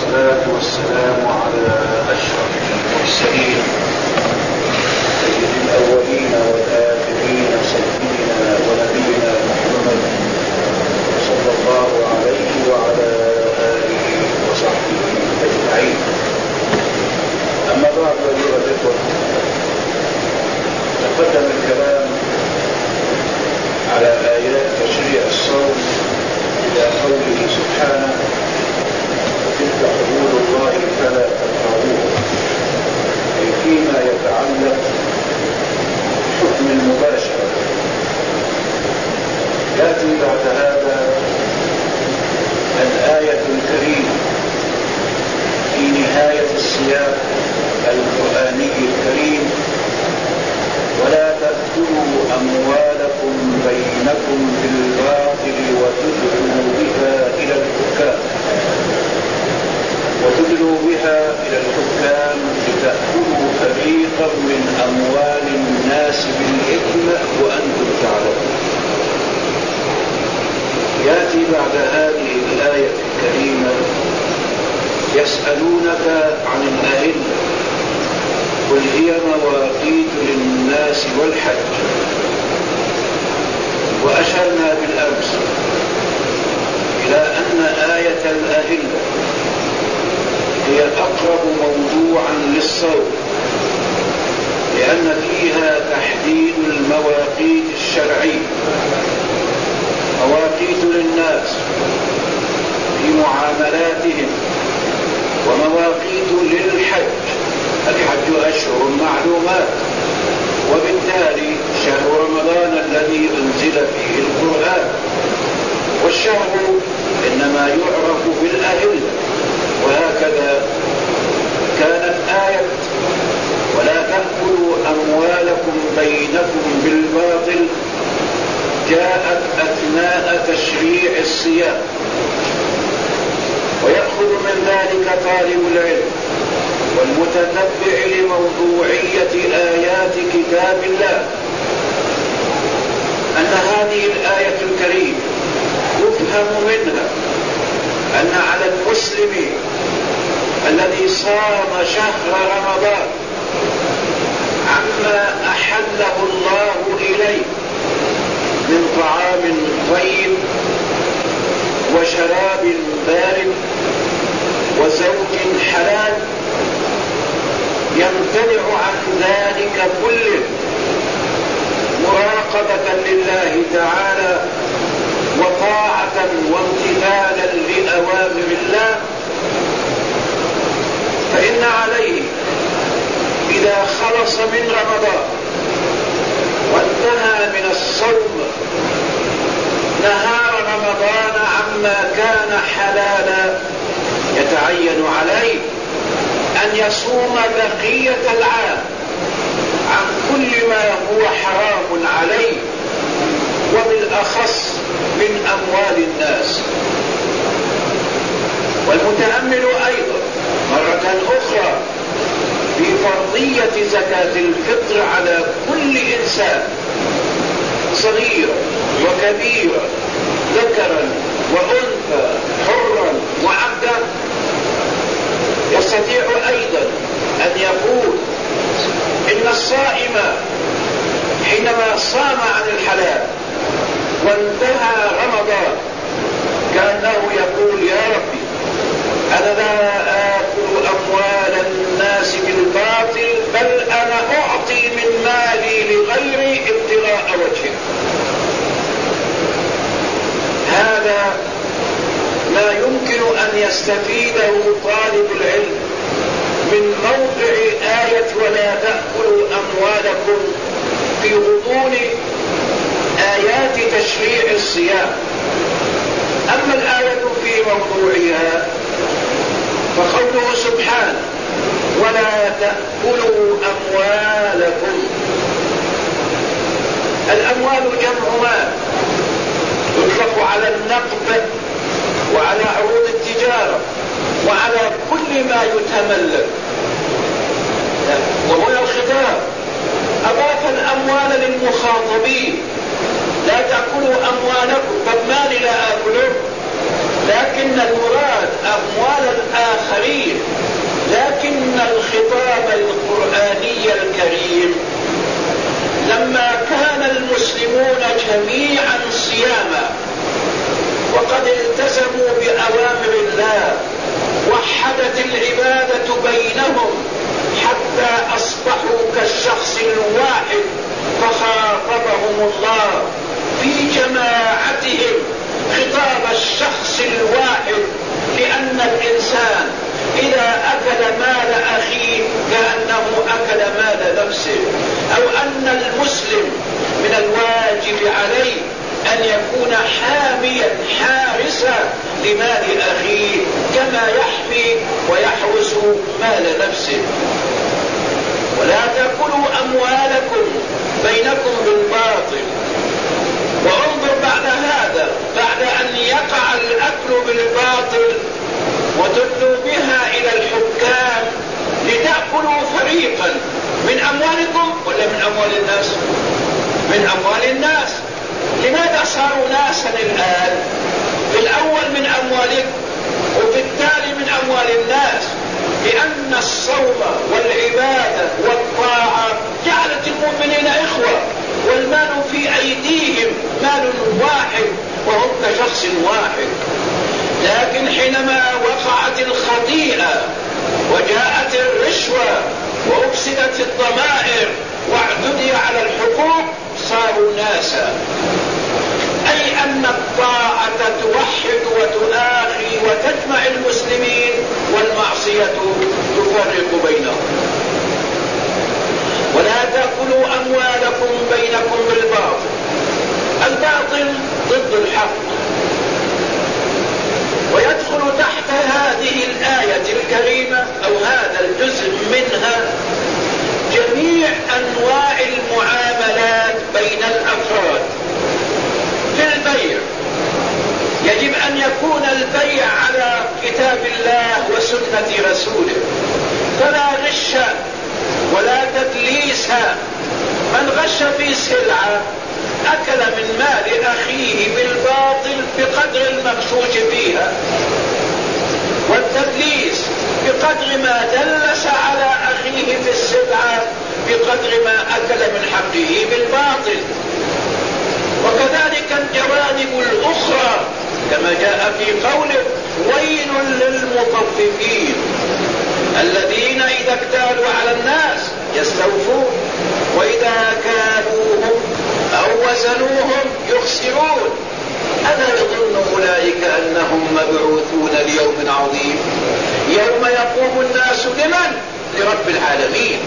والصلاة والسلام على أشرف المرسلين سيد الأولين والآخرين سيدنا ونبينا محمد صلى الله عليه وعلى آله وصحبه أجمعين. أما بعد أيها الإخوة، تقدم الكلام على آيات تشريع الصوم إلى قوله سبحانه: وتلك حدود الله فلا تقربوها، أي فيما يتعلق بحكم المباشرة. يأتي بعد هذا الآية الكريمة في نهاية السياق القرآني الكريم: ولا تأكلوا أموالكم بينكم بالباطل وتدلوا بها إلى الحكام لتأكلوا فريقا من أموال الناس بالإثم وأنتم تعلمون. يأتي بعد هذه الآية الكريمة: يسألونك عن الأهلة قل هي مواقيت للناس والحج. وأشرنا بالأمس إلى أن آية الأهلة هي أقرب موضوعا للصوم، لأن فيها تحديد المواقيت الشرعية، مواقيت للناس في معاملاتهم، ومواقيت للحج. الحج أشهر معلومات، وبالتالي شهر رمضان الذي أنزل فيه القرآن، والشهر إنما يعرف بالأهلة. وهكذا كانت آية ولا تأكلوا أموالكم بينكم بالباطل جاءت أثناء تشريع الصيام، ويأخذ من ذلك طالب العلم والمتتبع لموضوعية آيات كتاب الله أن هذه الآية الكريمة يفهم منها أن على المسلم الذي صام شهر رمضان عما أحله الله إليه من طعام طيب وشراب بارد وزوج حلال يمتنع عن ذلك كله مراقبة لله تعالى وطاعة وامتثالا لأوامر الله، فإن عليه إذا خلص من رمضان وانتهى من الصوم نهار رمضان عما كان حلالا يتعين عليه أن يصوم بقية العام عن كل ما هو حرام عليه، وبالأخص من أموال الناس. والمتأمل أيضا مرة أخرى في فرضية زكاة الفطر على كل إنسان صغيرا وكبيرا، ذكرا وأنثى، حرا وعبدا، يستطيع أيضا أن يقول إن الصائم حينما صام عن الحلال وانتهى رمضان كأنه يقول: يا ربي، أنا لا آكل أموال الناس بالباطل، بل أنا أعطي من مالي لغيري ابتغاء وجهه. هذا ما يمكن أن يستفيده طالب العلم من موضع آية ولا تأكلوا أموالكم في غضون آيات تشريع الصيام. أما الآية في موضوعها فقوله سبحانه: ولا تأكلوا أموالكم. الأموال جمع مال، يطلق على النقد وعلى عروض التجارة وعلى كل ما يتملك. وهنا الخطاب أضاف الأموال للمخاطبين: لا تأكلوا أموالكم. طب مالي لا آكله، لكن المراد أموال الآخرين، لكن الخطاب القرآني الكريم لما كان المسلمون جميعا صياما وقد التزموا بأوامر الله، وحدت العبادة بينهم حتى أصبحوا كالشخص الواحد، فخاطبهم الله في جماعتهم خطاب الشخص الواحد، لأن الإنسان إذا أكل مال أخيه كأنه أكل مال نفسه، أو أن المسلم من الواجب عليه أن يكون حاميا حارسا لمال أخيه كما يحمي ويحرس مال نفسه. ولا تأكلوا أموالكم بينكم بالباطل. وانظر بعد هذا، بعد أن يقع الأكل بالباطل وتدلوا بها إلى الحكام لتأكلوا فريقا من أموالكم ولا من أموال الناس؟ من أموال الناس. لماذا صاروا ناسا الآن؟ في الأول من أموالكم وفي التالي من أموال الناس، لأن الصوم والعبادة والطاعة جعلت المؤمنين إخوة، والمال في أيديهم مال واحد وهم كشخص واحد. لكن حينما وقعت الخطيئة وجاءت الرشوة وأفسدت الضمائر واعتدي على الحقوق صاروا ناسا، أي أن الطاعة توحد وتؤاخي وتجمع المسلمين، والمعصية تفرق بينهم. ولا تأكلوا أموالكم بينكم بالباطل. الباطل ضد الحق. ويدخل تحت هذه الآية الكريمة أو هذا الجزء منها جميع أنواع المعاملات بين الأفراد. في البيع يجب أن يكون البيع على كتاب الله وسنة رسوله، فلا غش ولا تدليس. من غش في سلعة أكل من مال أخيه بالباطل بقدر المغشوش فيها، والتدليس بقدر ما دلس على أخيه في السلعة بقدر ما أكل من حقه بالباطل. وكذلك الجوانب الأخرى كما جاء في قوله: ويل للمطففين الذين إذا اكتالوا على الناس يستوفون وإذا كالوهم أو وزنوهم يخسرون ألا يظن أولئك أنهم مبعوثون ليوم عظيم يوم يقوم الناس لمن؟ لرب العالمين.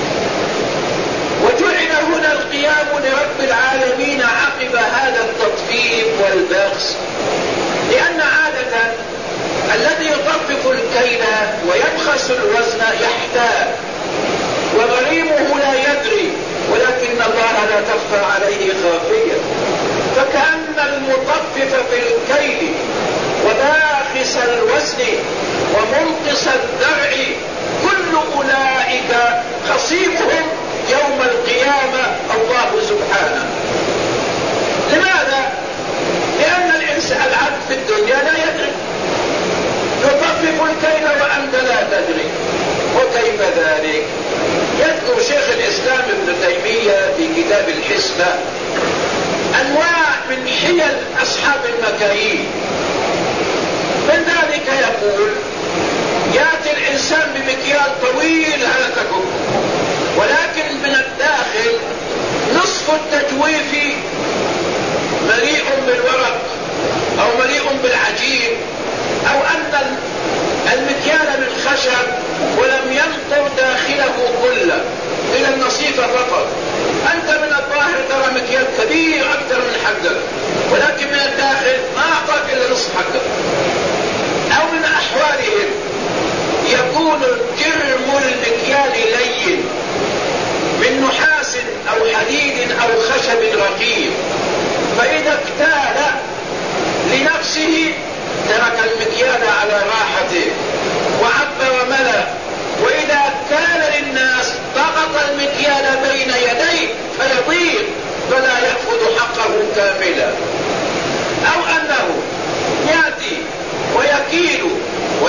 وجعل هنا القيام لرب العالمين عقب هذا التطفيف والبخس، لأن عادة الذي يطفف الكيل ويبخس الوزن يحتاج وغريمه لا يدري، ولكن الله لا تخفى عليه خافية. فكأن المطفف في الكيل وباخس الوزن ومنقص الذرع كل أولئك خصيمهم يوم القيامة الله سبحانه. لماذا؟ لأن الإنسان العبد في الدنيا لا يدري، يطفف الكيل وأنت لا تدري. وكيف ذلك؟ يذكر شيخ الإسلام ابن تيمية في كتاب الحسبة أنواع من حيل أصحاب المكاييل. من ذلك يقول: يأتي الإنسان بمكيال طويل هلككم، ولكن من الداخل نصف التجويف مليء بالورق أو مليء بالعجين، أو أن المكيال من خشب ولم ينطر داخله كله إلى النصيفة فقط. أنت من الظاهر ترى مكيال كبير أكثر من حقك، ولكن من الداخل ما أعطاك إلا نصف حقك. أو من أحوالهم يكون جرم المكيال لين من نحاس أو حديد أو خشب رقيق، فإذا اكتال لنفسه ترك المكيال على راحته وعب وملأ، وإذا كان للناس ضغط المكيال بين يديه فيضيق فلا يأخذ حقه كاملا. أو أنه يأتي ويكيل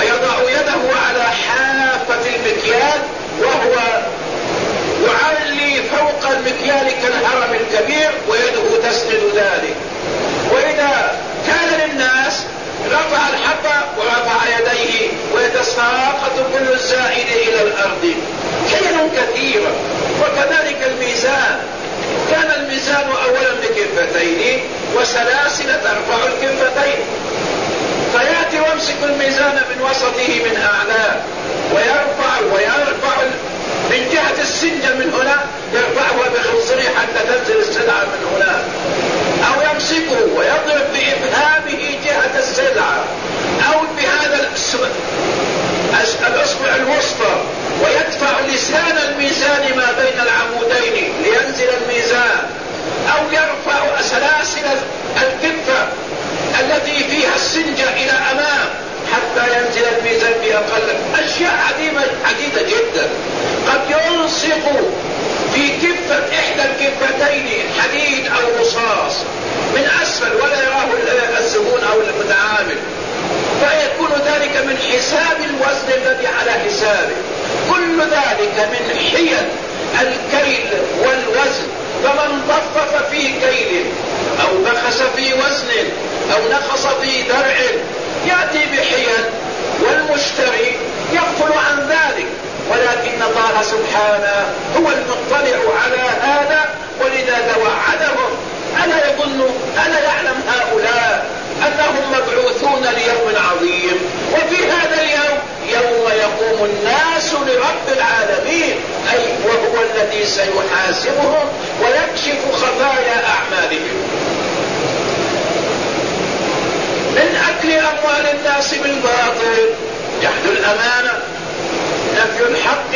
كبير ويده تسند ذلك. وإذا كان للناس رفع الحبة ورفع يديه ويتساقط كل الزائد إلى الأرض، حيل كثيرة. وكذلك الميزان، كان الميزان أولا بكفتين وسلاسل ترفع الكفتين، فيأتي ويمسك الميزان من وسطه من أعلاه ويرفع من جهة السنجة من هنا، يرفعها بخنصره حتى تنزل السلعة من هنا، أو يمسكه ويضرب بإبهامه جهة السلعة أو بهذا الأصبع الوسطى ويدفع لسان الميزان ما بين العمودين لينزل الميزان، أو يرفع سلاسل الكفة التي فيها السنجة إلى أمام حتى ينزل الميزان بأقل. أشياء عديدة جدا. قد يلصق في كفة إحدى الكفتين حديد أو رصاص من أسفل ولا يراه الزبون أو المتعامل، فيكون ذلك من حساب الوزن الذي على حسابه. كل ذلك من حيل الكيل والوزن. فمن ضفف في كيل أو نقص في وزن أو نقص في درع يأتي بحيل والمشتري يغفل عن ذلك، ولكن الله سبحانه هو المطلع على هذا، ولذا توعدهم. ألا يعلم هؤلاء أنهم مبعوثون ليوم عظيم، وفي هذا اليوم يوم يقوم الناس لرب العالمين، أي وهو الذي سيحاسبهم ويكشف خفايا أعمالهم. من أكل أموال الناس بالباطل، جحد الأمانة، نفي الحق،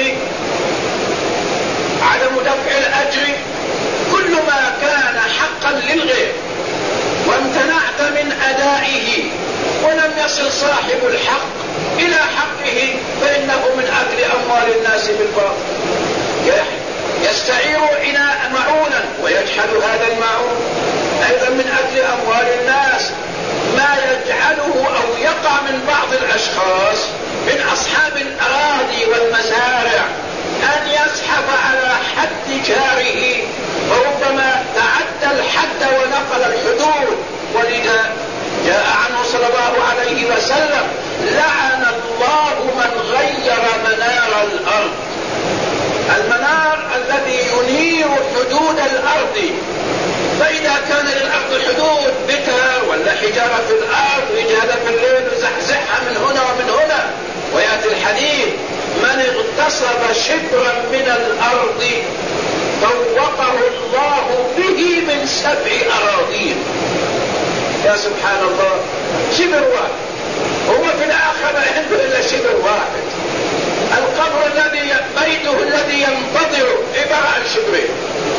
عدم دفع الأجر، كل ما كان حقا للغير وامتنعت من أدائه ولم يصل صاحب الحق إلى حقه فإنه من أكل أموال الناس بالباطل. يستعير إناء معونا ويجحد هذا المعون، أيضا من أكل أموال الناس ما يجعله أو يقع من بعض الأشخاص من أصحاب الأراضي والمزارع أن يزحف على حد جاره، وربما تعدى الحد ونقل الحدود. ولذا جاء عنه صلى الله عليه وسلم: لعن الله من غير منار الأرض. المنار الذي ينير حدود الأرض، فإذا كان للأرض حدود بتر ولا حجارة في الأرض ويجهدها في الليل وزحزحها من هنا ومن هنا، ويأتي الحديث: من اغتصب شبرا من الأرض فوقه الله به من 7 أراضين. يا سبحان الله، شبر واحد، هو في الآخرة عنده إلا شبر واحد. القبر الذي بيته الذي ينتظر عبارة عن شبرين.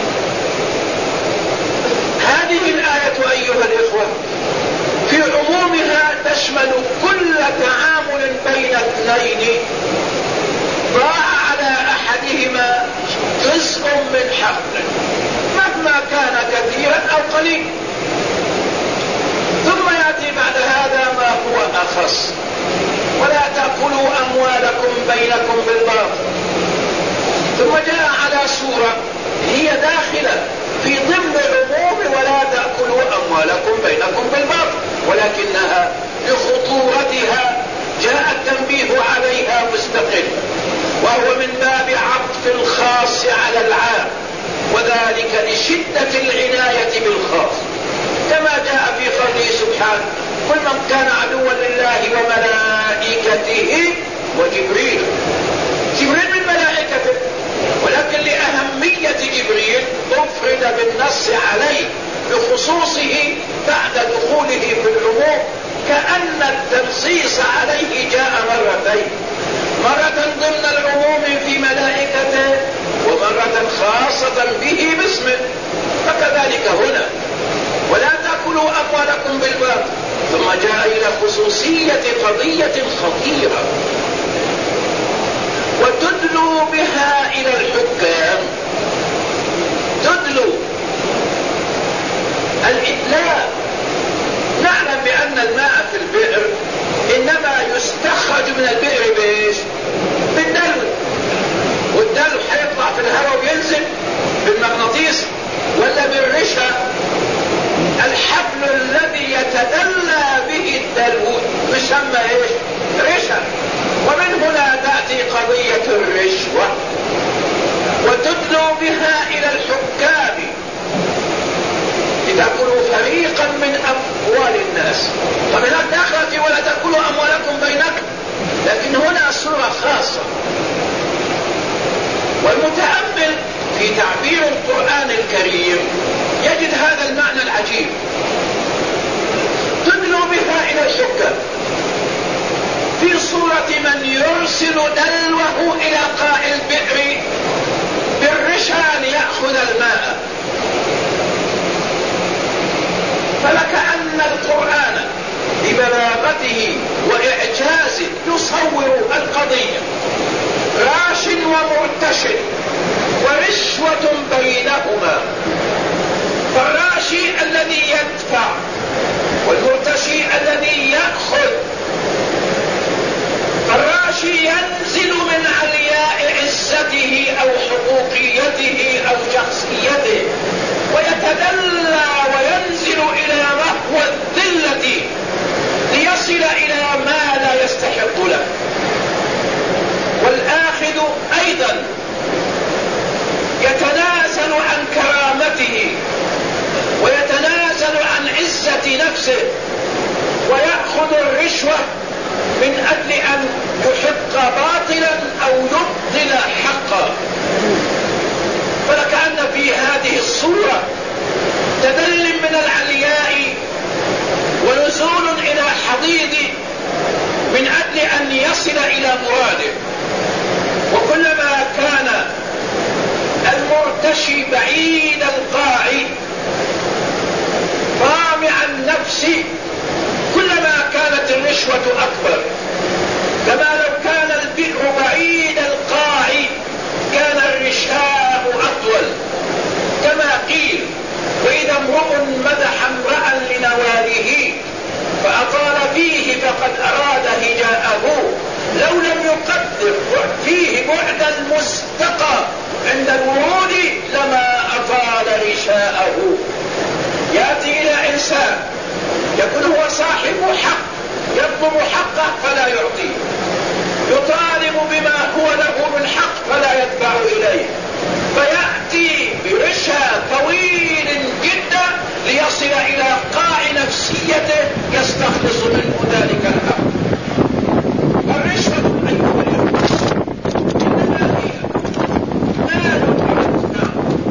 هذه الآية أيها الإخوة في عمومها تشمل كل تعامل بين اثنين ضاع على أحدهما جزء من حقه مهما كان كثيرا أو قليل. ثم يأتي بعد هذا ما هو أخص: ولا تأكلوا أموالكم بينكم بالباطل. ثم جاء على سورة هي داخلة في ضمن العموم: ولا تأكلوا أموالكم بينكم بالباطل، ولكنها لخطورتها جاء التنبيه عليها مستقل، وهو من باب عطف الخاص على العام، وذلك لشدة العناية بالخاص، كما جاء في قوله سبحانه: كل من كان عدوا لله وملائكته وجبريل. جبريل من ملائكته، ولكن لأهمية جبريل أفرد بالنص عليه بخصوصه بعد دخوله في العموم، كأن التنصيص عليه جاء مرتين: مرة ضمن العموم في ملائكته، ومرة خاصة به باسمه. فكذلك هنا: ولا تأكلوا أموالكم بالباطل. ثم جاء إلى خصوصية قضية خطيرة: وتدلوا بها إلى الحكام. تدلوا الإدلاء. نعلم بأن الماء في البئر إنما يستخرج من البئر بإيش؟ بالدلو، والدلو حيطلع في الهواء وينزل بالمغناطيس ولا بالرش يسمى ايش؟ رشا. ومن هنا تأتي قضية الرشوة وتدلو بها إلى الحكام لتأكلوا فريقا من أموال الناس. طب هناك داخلة ولا تأكلوا أموالكم بينكم، لكن هنا صورة خاصة. والمتأمل في تعبير القرآن الكريم يجد هذا المعنى العجيب، تدلو بها إلى الحكام في صورة من يرسل دلوه إلى قاع البئر بالرشا ليأخذ الماء. فلكأن القرآن ببلاغته وإعجازه يصور القضية راش ومرتش ورشوة بينهما. فالراشي الذي يدفع والمرتشي الذي يأخذ. الراشي ينزل من علياء عزته أو حقوقيته أو شخصيته ويتدلى وينزل إلى رهو الذلة ليصل إلى ما لا يستحق له. والآخذ أيضا يتنازل عن كرامته ويتنازل عن عزة نفسه ويأخذ الرشوة من أجل أن يحق باطلا أو يبطل حقا. فلكأن في هذه الصورة تدل من العلياء ونزول إلى حضيض من أجل أن يصل إلى مراده. وكلما كان المرتشي بعيد القاع طامع النفس كلما كانت الرشوة أكبر. كما لو كان البئر بعيد القاع كان الرشاء أطول. كما قيل وإذا امرؤ مدح امرأ لنواله فأطال فيه فقد أراد هجاءه لو لم يقدر فيه بعد المستقى عند الورود لما أطال رشاءه. يأتي إلى إنسان يكون هو صاحب حق يطلب حقه فلا يعطيه، يطالب بما هو له من حق فلا يدفع إليه، فيأتي برشا طويل جدا ليصل إلى قاع نفسيته يستخلص منه ذلك الحق. الرشوة أيها الأخوة إنما هي مال عرفنا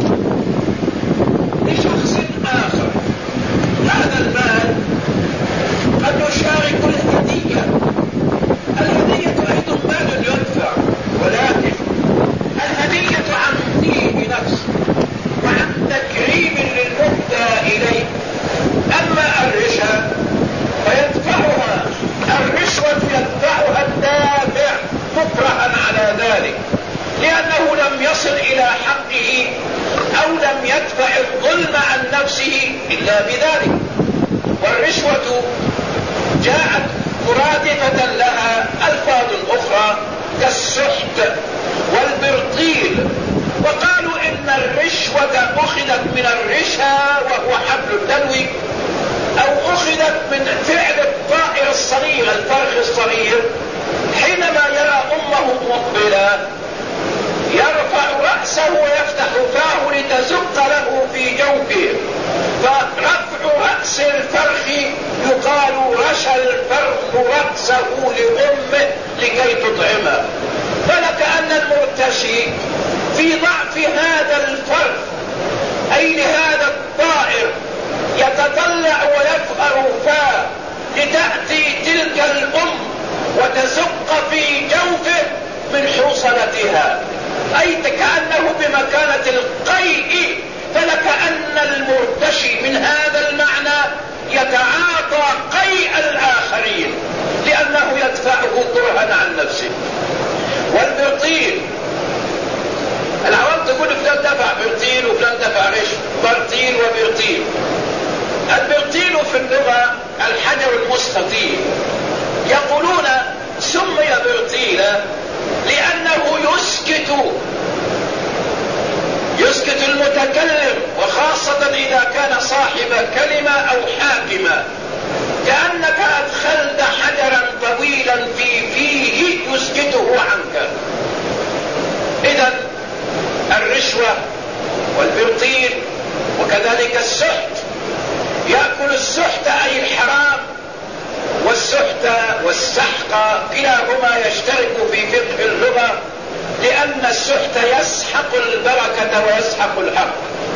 لشخص آخر. هذا المال قد يشارك الهدية. الهدية أيضا مال يدفع، ولكن الهدية عن طيب نفس وعن تكريم للمهدى إليه. أما الرشا فيدفعها، الرشوة يدفعها الدافع مكرها على ذلك لأنه لم يصل إلى حقه أو لم يدفع الظلم عن نفسه إلا بذلك. والرشوة جاءت مرادفة لها ألفاظ أخرى كالسحت والبرطيل، وقالوا إن الرشوة أخذت من الرشا وهو حبل الدلو، أو أخذت من فعل الطائر الصغير الفرخ الصغير حينما يرى أمه مقبلة يرفع رأسه ويفتح فاه لتزق له في جوفه، فرفع رأس الفرخ يقال رشى الفرخ رأسه لأمه لكي تطعمه. فلكأن المرتشي في ضعف هذا الفرخ أي لهذا الطائر يتطلع ويفأر فاه لتأتي تلك الأم وتزق في جوفه من حوصلتها، أي كأنه بمكانة القيء. فلكأن المرتشي من هذا المعنى يتعاطى قيء الآخرين لأنه يدفعه كرها عن نفسه. والبرطيل العوام تقول فلان دفع برطيل وفلان دفع رش، برطيل وبرطيل. البرطيل في اللغة الحجر المستطيل. يقولون سمي برطيلا لأنه يسكت المتكلم، وخاصة إذا كان صاحب كلمة أو حاكمة. كأنك أدخلت حجرا والسرقة كلاهما يشترك في فقه اللغة، لأن السحت يسحق البركة ويسحق الحق.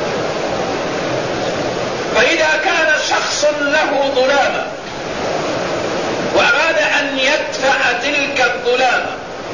فإذا كان شخص له ظلامة وأراد أن يدفع تلك الظلامة،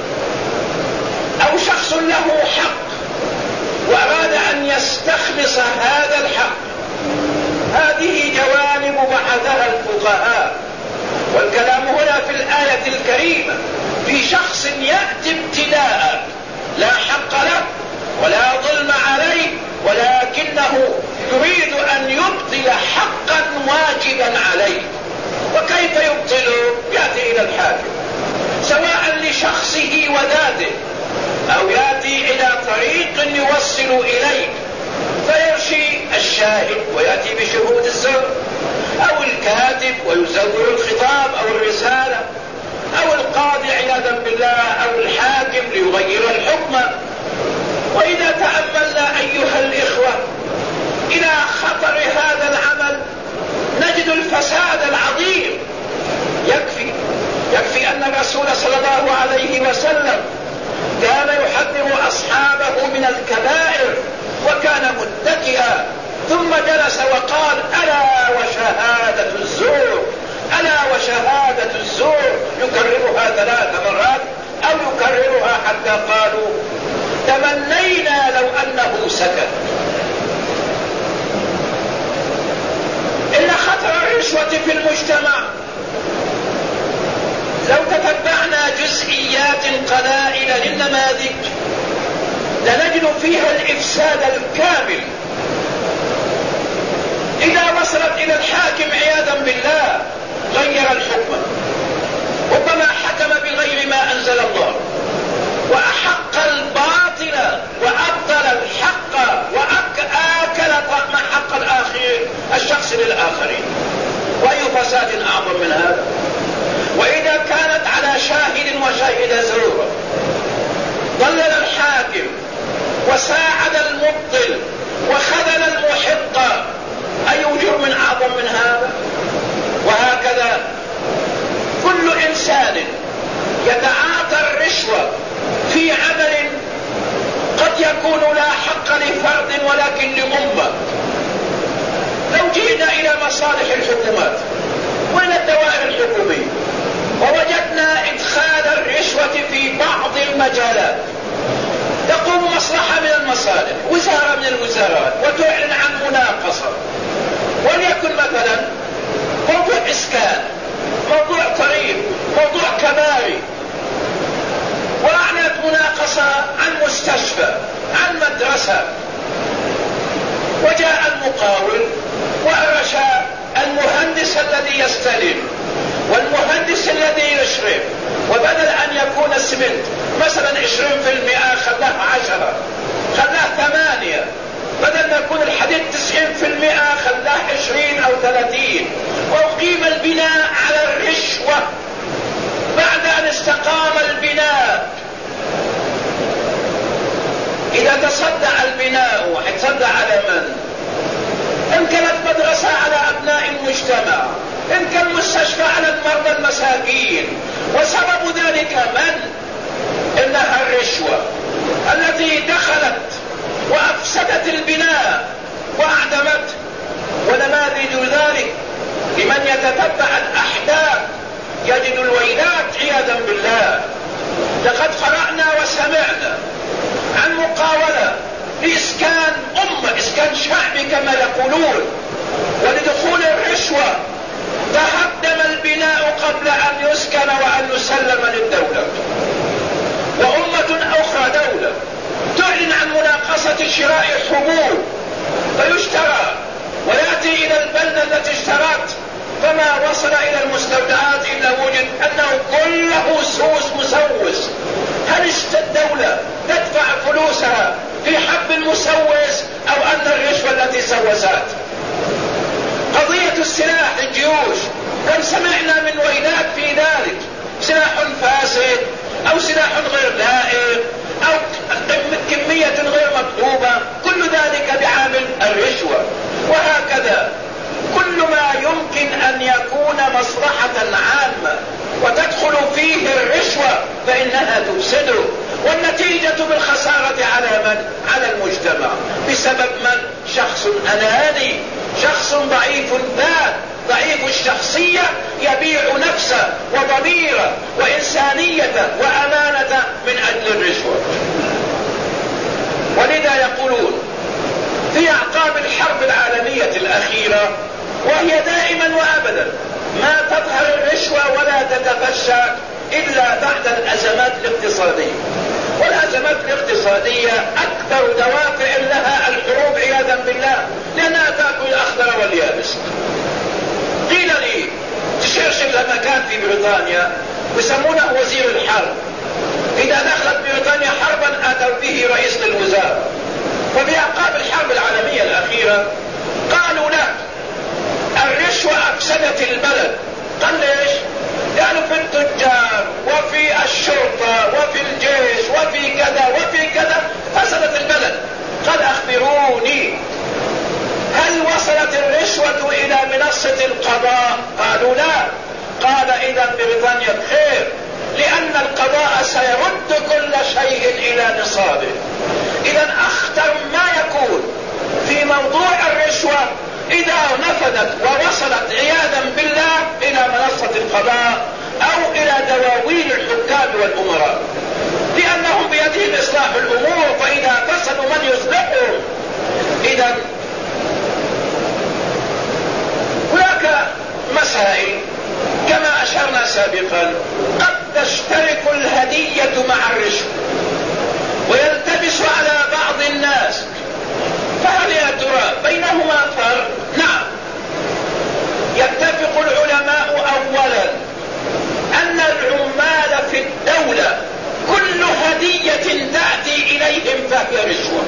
أو شخص له حق وأراد أن يستخلص هذا الحق، هذه جوانب بحثها الفقهاء. والكلام هنا في الآية الكريمة في شخص يأتي ابتداء لا حق له ولا ظلم عليه، ولكنه يريد أن يبطل حقا واجبا عليه. وكيف يبطله؟ يأتي إلى الحاكم، سواء لشخصه وذاته، أو يأتي إلى طريق يوصل إليه فيرشي الشاهد ويأتي بشهود الزور، أو الكاتب ويزور الخطاب أو الرسالة، أو القاضي عياذا بالله، أو الحاكم ليغير الحكم. وإذا تأملنا أيها الإخوة إلى خطر هذا العمل نجد الفساد العظيم. يكفي أن الرسول صلى الله عليه وسلم كان يحذر أصحابه من الكبائر، وكان متكئا ثم جلس وقال: ألا وشهادة الزور، ألا وشهادة الزور، يكررها 3 مرات أو يكررها حتى قالوا تمنينا لو أنه سكت. إن خطر الرشوة في المجتمع لو تتبعنا جزئيات قلائل للنماذج لنجد فيها الإفساد الكامل. إذا وصلت إلى الحاكم عياذا بالله غير الحكم، ربما حكم بغير ما أنزل الله، وأحق الباطل وأبطل الحق، وآكل طعم حق الشخص للآخرين. وأي فساد أعظم من هذا؟ وإذا كانت على شاهد وشاهد زور ضلل الحاكم وساعد المبطل وخذل المحق، أي جرم أعظم من هذا؟ وهكذا كل إنسان يتعاطى الرشوة في عمل قد يكون لا حق لفرد ولكن لأمة. لو جئنا إلى مصالح الحكومات وإلى الدوائر الحكومية ووجدنا إدخال الرشوة في بعض المجالات، تقوم مصلحة من المصالح، وزارة من الوزارات، وتعلن عن مناقصة، وليكن مثلا موضوع إسكان، موضوع طريق، موضوع كباري، وأعلنت مناقصة عن مستشفى، عن مدرسة، وجاء المقاول وأرش المهندس الذي يستلم والمهندس الذي يشرف، وبدل أن يكون السمنت مثلا 20% خلاه 10، خلاه 8، بدل ما يكون الحديد 90% خلاه 20 أو 30، وأقيم البناء على الرشوة بعد أن استقام البناء. إذا تصدع البناء حيتصدع على من؟ إن كانت مدرسة على أبناء المجتمع، إن كان مستشفى على المرضى المساكين، وسبب ذلك من؟ إنها الرشوة التي دخلت وأفسدت البناء وأعدمت. ونماذج ذلك لمن يتتبع الأحداث يجد الويلات عياذا بالله. لقد قرأنا وسمعنا عن مقاولة لإسكان أمة، إسكان شعبي كما يقولون، ولدخول الرشوة تهدم البناء قبل أن يسكن وأن يسلم للدولة. وأمة أخرى دولة تعلن عن مناقصة شراء حبوب فيشترى ويأتي إلى البلدة التي اشترت، فما وصل إلى المستودعات إلا وجد أنه كله سوس مسوس. هل الدولة تدفع فلوسها في حب المسوس أو أن الرشوة التي سوست؟ قضية السلاح للجيوش كم سمعنا من ويلات في ذلك، سلاح فاسد أو سلاح غير لائق أو كمية غير مكتوبة، كل ذلك بعامل الرشوة. وهكذا كل ما يمكن أن يكون مصلحة عامة وتدخل فيه الرشوة فإنها تفسده، والنتيجة بالخسارة على من؟ على المجتمع. بسبب من؟ شخص أناني، شخص ضعيف الذات، ضعيف الشخصية، يبيع نفسه وضميره وإنسانيته وأمانته من أجل الرشوة. ولذا يقولون في أعقاب الحرب العالمية الأخيرة، وهي دائما وأبدا ما تظهر الرشوة ولا تتفشى إلا بعد الأزمات الاقتصادية، والأزمات الاقتصادية أكثر دوافع لها الحروب عياذا بالله، لأنها تأكل الأخضر واليابس. قيل لي تشرشل لما كان في بريطانيا يسمونه وزير الحرب، إذا دخلت بريطانيا حربا أتوا به رئيس للوزراء. وفي أعقاب الحرب العالمية الأخيرة قالوا لا، الرشوة أفسدت البلد. قال ليش؟ قالوا في التجار وفي الشرطة وفي الجيش وفي كذا وفي كذا فسدت البلد. قال أخبروني، هل وصلت الرشوة إلى منصة القضاء؟ قالوا لا. قال إذا بريطانيا بخير، لأن القضاء سيرد كل شيء إلى نصابه. إذا أخطر ما يكون في موضوع الرشوة إذا نفذت ووصلت عياذا بالله إلى منصة القضاء أو إلى دواوين الحكام والأمراء، لأنهم بيدهم إصلاح الأمور، فإذا فسدوا من يصلحهم. إذا هناك مسائل كما أشرنا سابقا، قد تشترك الهدية مع الرشوة ويلتبس على بعض الناس، فهل يا ترى بينهما فرق؟ نعم، يتفق العلماء أولا أن العمال في الدولة كل هدية تأتي إليهم فهي رشوة،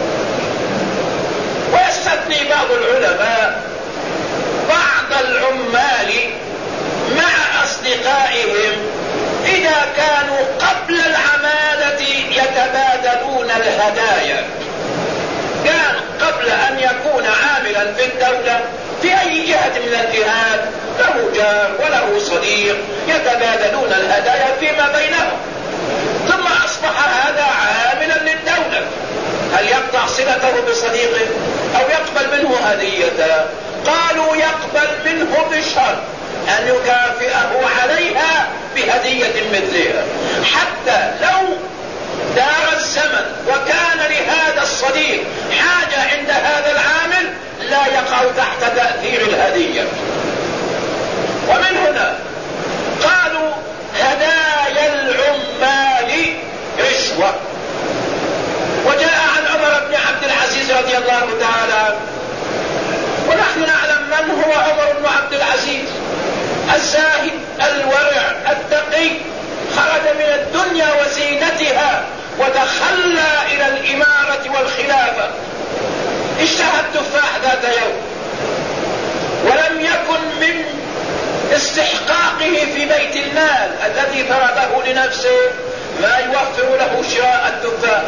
ويستثني بعض العلماء بعض العمال مع أصدقائهم إذا كانوا قبل العمالة يتبادلون الهدايا. كان قبل أن يكون عاملا في الدولة في أي جهة من الجهات له جار وله صديق يتبادلون الهدايا فيما بينهم، ثم أصبح هذا عاملا للدولة، هل يقطع صلته بصديقه أو يقبل منه هدية؟ قالوا يقبل منه بشرط أن يكافئه عليها بهدية مثلها، حتى لو دار الزمن وكان لهذا الصديق حاجة عند هذا العامل لا يقع تحت تأثير الهدية. ومن هنا قالوا هدايا العمال رشوة. وجاء عن عمر بن عبد العزيز رضي الله تعالى عنه، ونحن نعلم من هو عمر بن عبد العزيز، الزاهد الورع التقي، خرج من الدنيا وزينتها وتخلى إلى الإمارة والخلافة. اشتهى التفاح ذات يوم، ولم يكن من استحقاقه في بيت المال الذي فرضه لنفسه ما يوفر له شراء التفاح،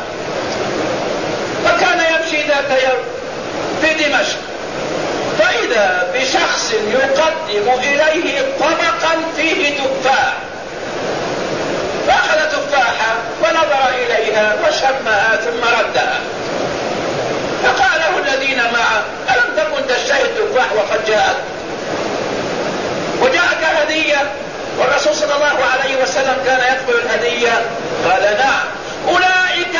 فكان يمشي ذات يوم في دمشق، فإذا بشخص يقدم إليه طبقا فيه تفاح، فأخذ تفاحة ونظر إليها وشمها ثم ردها، فقال له الذين معه ألم تكن تشتهي التفاح وقد جاءت وجاءك هدية والرسول صلى الله عليه وسلم كان يقبل الهدية؟ قال نعم، أولئك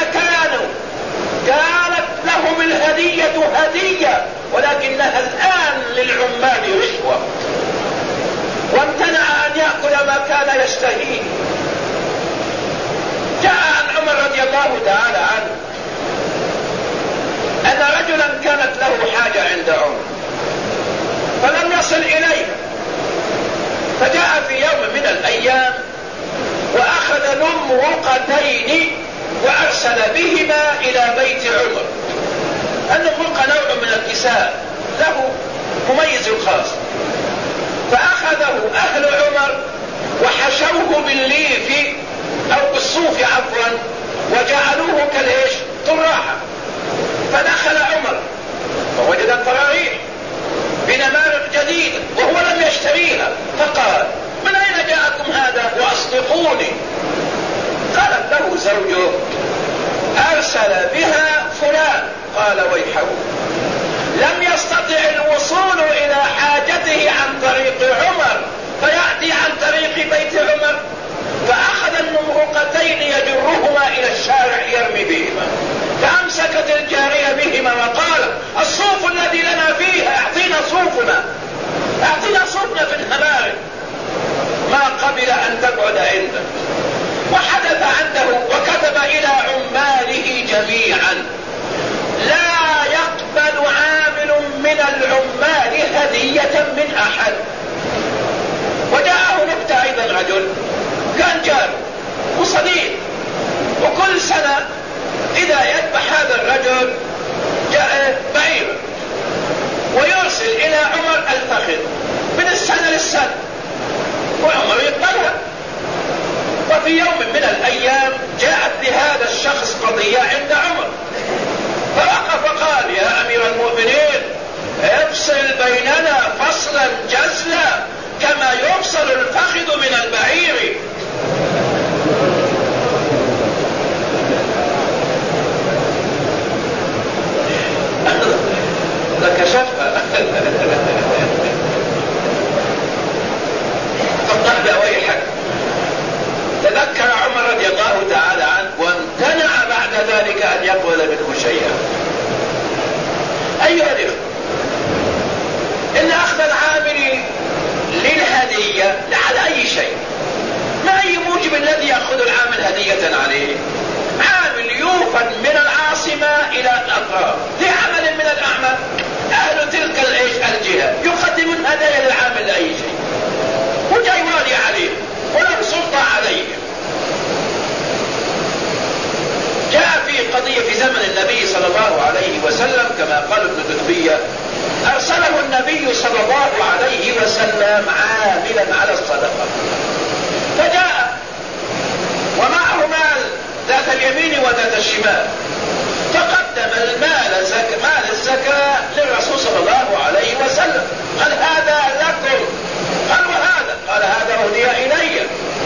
كانت لهم الهدية هدية، ولكنها الآن للعمال رشوة، وامتنع أن يأكل ما كان يشتهيه. جاء عن عمر رضي الله تعالى عنه أن رجلا كانت له حاجة عند عمر فلم يصل إليها، فجاء في يوم من الأيام وأخذ نمرقتين وأرسل بهما إلى بيت عمر. النمرقة نوع من الكساء له مميز خاص، فأخذه أهل عمر وحشوه بالليف أو بالصوف عفوا وجعلوه كالإيش طراحة. فدخل عمر فوجد الطراريح بنمارق جديدة وهو لم يشتريها، فقال من أين جاءكم هذا؟ وأصدقوني زوجه أرسل بها فلان، قال ويحه، لم يستطع الوصول إلى حاجته عن طريق عمر فيأتي عن طريق بيت عمر، فأخذ النمرقتين يجرهما إلى الشارع يرمي بهما، فأمسكت الجارية بهما وقالت الصوف الذي لنا فيها أعطينا صوفنا، أعطينا صوفنا في الهمارم. ما قبل أن تقعد عنده، وحدث عنده وكتب إلى عماله جميعا لا يقبل عامل من العمال هدية من أحد. وجاءه نكتة أيضا، رجل كان جار وصديق، وكل سنة إذا يذبح هذا الرجل جاء بعيرا ويرسل إلى عمر الفخذ من السنة للسنة، وعمر يقبلها. وفي يوم من الأيام جاءت لهذا الشخص قضية عند عمر، فوقف وقال يا أمير المؤمنين افصل بيننا فصلا جزلا كما يفصل الفخذ من البعير. كشفها فقال ويحك. تذكر عمر رضي الله تعالى عنه وامتنع بعد ذلك أن يقبل منه شيئا. أيها الإخوة، إن أخذ العامل للهدية على أي شيء، ما أي موجب الذي يأخذ العامل هدية عليه؟ عامل يوفد من العاصمة إلى الأطراف لعمل من الأعمال، أهل تلك الجهة يقدمون هدايا للعامل لأي شيء، وجاي والي عليه ولا سلطة عليه. جاء في قضية في زمن النبي صلى الله عليه وسلم كما قال ابن تتبية، أرسله النبي صلى الله عليه وسلم عاملا على الصدقة، فجاء ومعه مال ذات اليمين وذات الشمال، فقدم مال الزكاة للرسول صلى الله عليه وسلم، قال هذا لكم، قال وهذا، قال هذا أهدي إلي.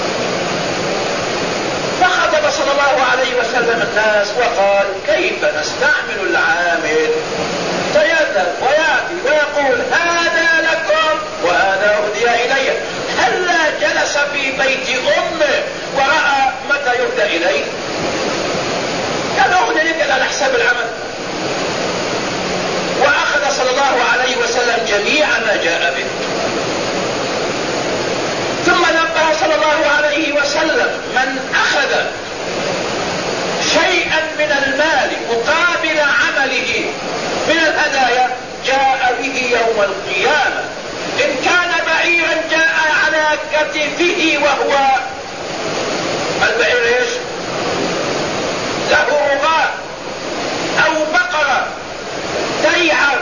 فخطب صلى الله عليه وسلم الناس وقال كيف نستعمل العامل فيذهب ويأتي ويقول هذا لكم وهذا أهدي إلي، هلا جلس في بيت أمه ورأى متى يهدى إليه؟ كان أهدى لك على حساب العمل. وأخذ صلى الله عليه وسلم جميع ما جاء به، ثم نبه صلى الله عليه وسلم من أخذ شيئا من المال مقابل عمله من الهدايا جاء به يوم القيامة، إن كان بعيرا جاء على كتفه وهو البعير ايش؟ له رغاء، أو بقرة تيعر،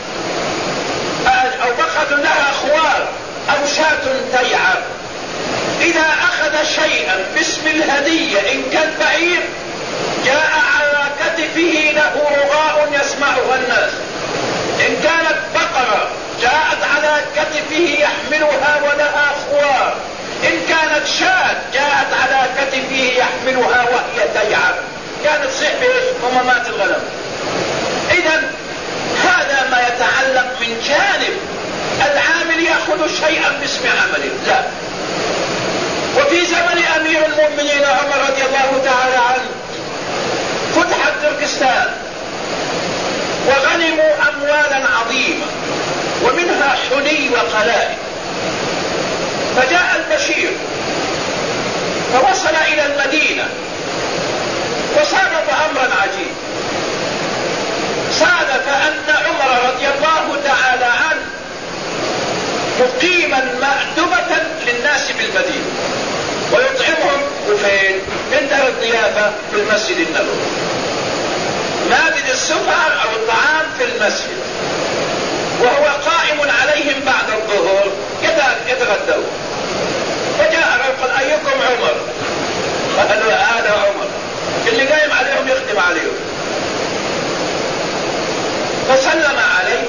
أو بقرة لها خوار، أو شاة تيعر. إذا أخذ شيئا باسم الهدية إن كان بعير جاء على كتفه له رغاء يسمعها الناس، إن كانت بقرة جاءت على كتفه يحملها ولها خوار، إن كانت شاة جاءت على كتفه يحملها وهي تيعر، كانت صحبة ممامات الغنم. إذن هذا ما يتعلق من جانب العامل يأخذ شيئا باسم عمله، لا. وفي زمن أمير المؤمنين عمر رضي الله تعالى عنه فتحت تركستان وغنموا أموالا عظيمة ومنها حلي وقلائد، فجاء البشير فوصل إلى المدينة وصادف أمرا عجيب، صادف أن عمر رضي الله تعالى عنه مقيما مأدبة للناس بالمدينة ويطعمهم وفين؟ من دار الضيافة في المسجد النبوي، مائدة السفر أو الطعام في المسجد، وهو قائم عليهم بعد الظهر يتغدوا. فجاء رجل قال أيكم عمر؟ قالوا هذا عمر، اللي قايم عليهم يخدم عليهم. فسلم عليه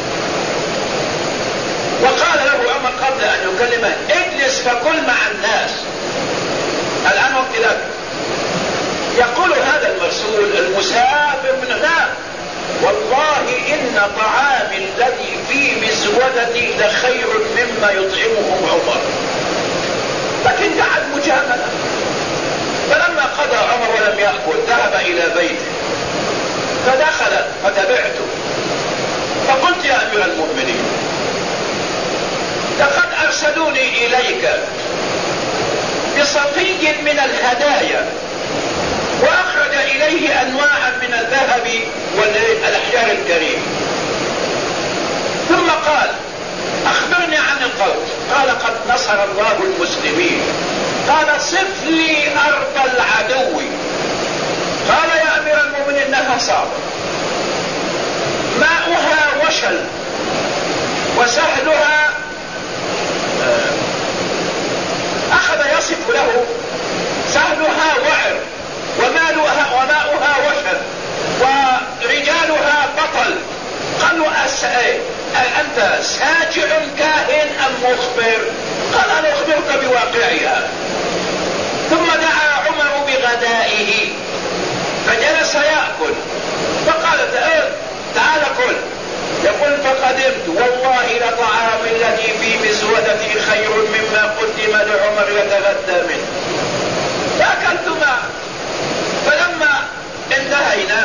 وقال له عمر قبل أن يكلمه اجلس فكل مع الناس، الآن وقت لك. الرسول المسافر من هناك: والله إن طعامي الذي في مسودتي لخير مما يطعمهم عمر. لكن قعد مجاملة. فلما قضى عمر ولم يأكل ذهب إلى بيته، فدخل فتبعته، فقلت: يا أمير المؤمنين، لقد أرسلوني إليك بصفي من الهدايا، وأخرج إليه أنواعا من الذهب والأحجار الكريمة، ثم قال: أخبرني عن القوم. قال: قد نصر الله المسلمين. قال: صف لي أرض العدو. قال: يا أمير المؤمنين، إنها صعبة، ماؤها وشل، وسهلها. أخذ يصف له: سهلها وعر، وماؤها وشل، ورجالها بطل. قالوا: أنت ساجع كاهن أم مخبر؟ قال: أنا أخبرك بواقعها. ثم دعا عمر بغدائه فجلس يأكل، فقال: تعال كل. يقول: فقدمت والله لطعام الذي في مسودتي خير مما قدم لعمر يتغدى منه. فأكلت معه. فلما انتهينا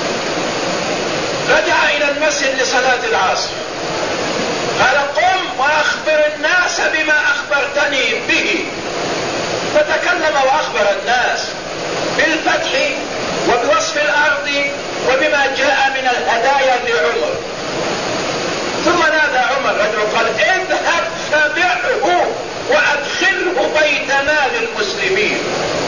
رجع إلى المسجد لصلاة العصر. قال: قم وأخبر الناس بما أخبرتني به. فتكلم وأخبر الناس بالفتح وبوصف الأرض وبما جاء من الهدايا لعمر. ثم نادى عمر رجل قال: اذهب فبعه وأدخله بيت مال المسلمين.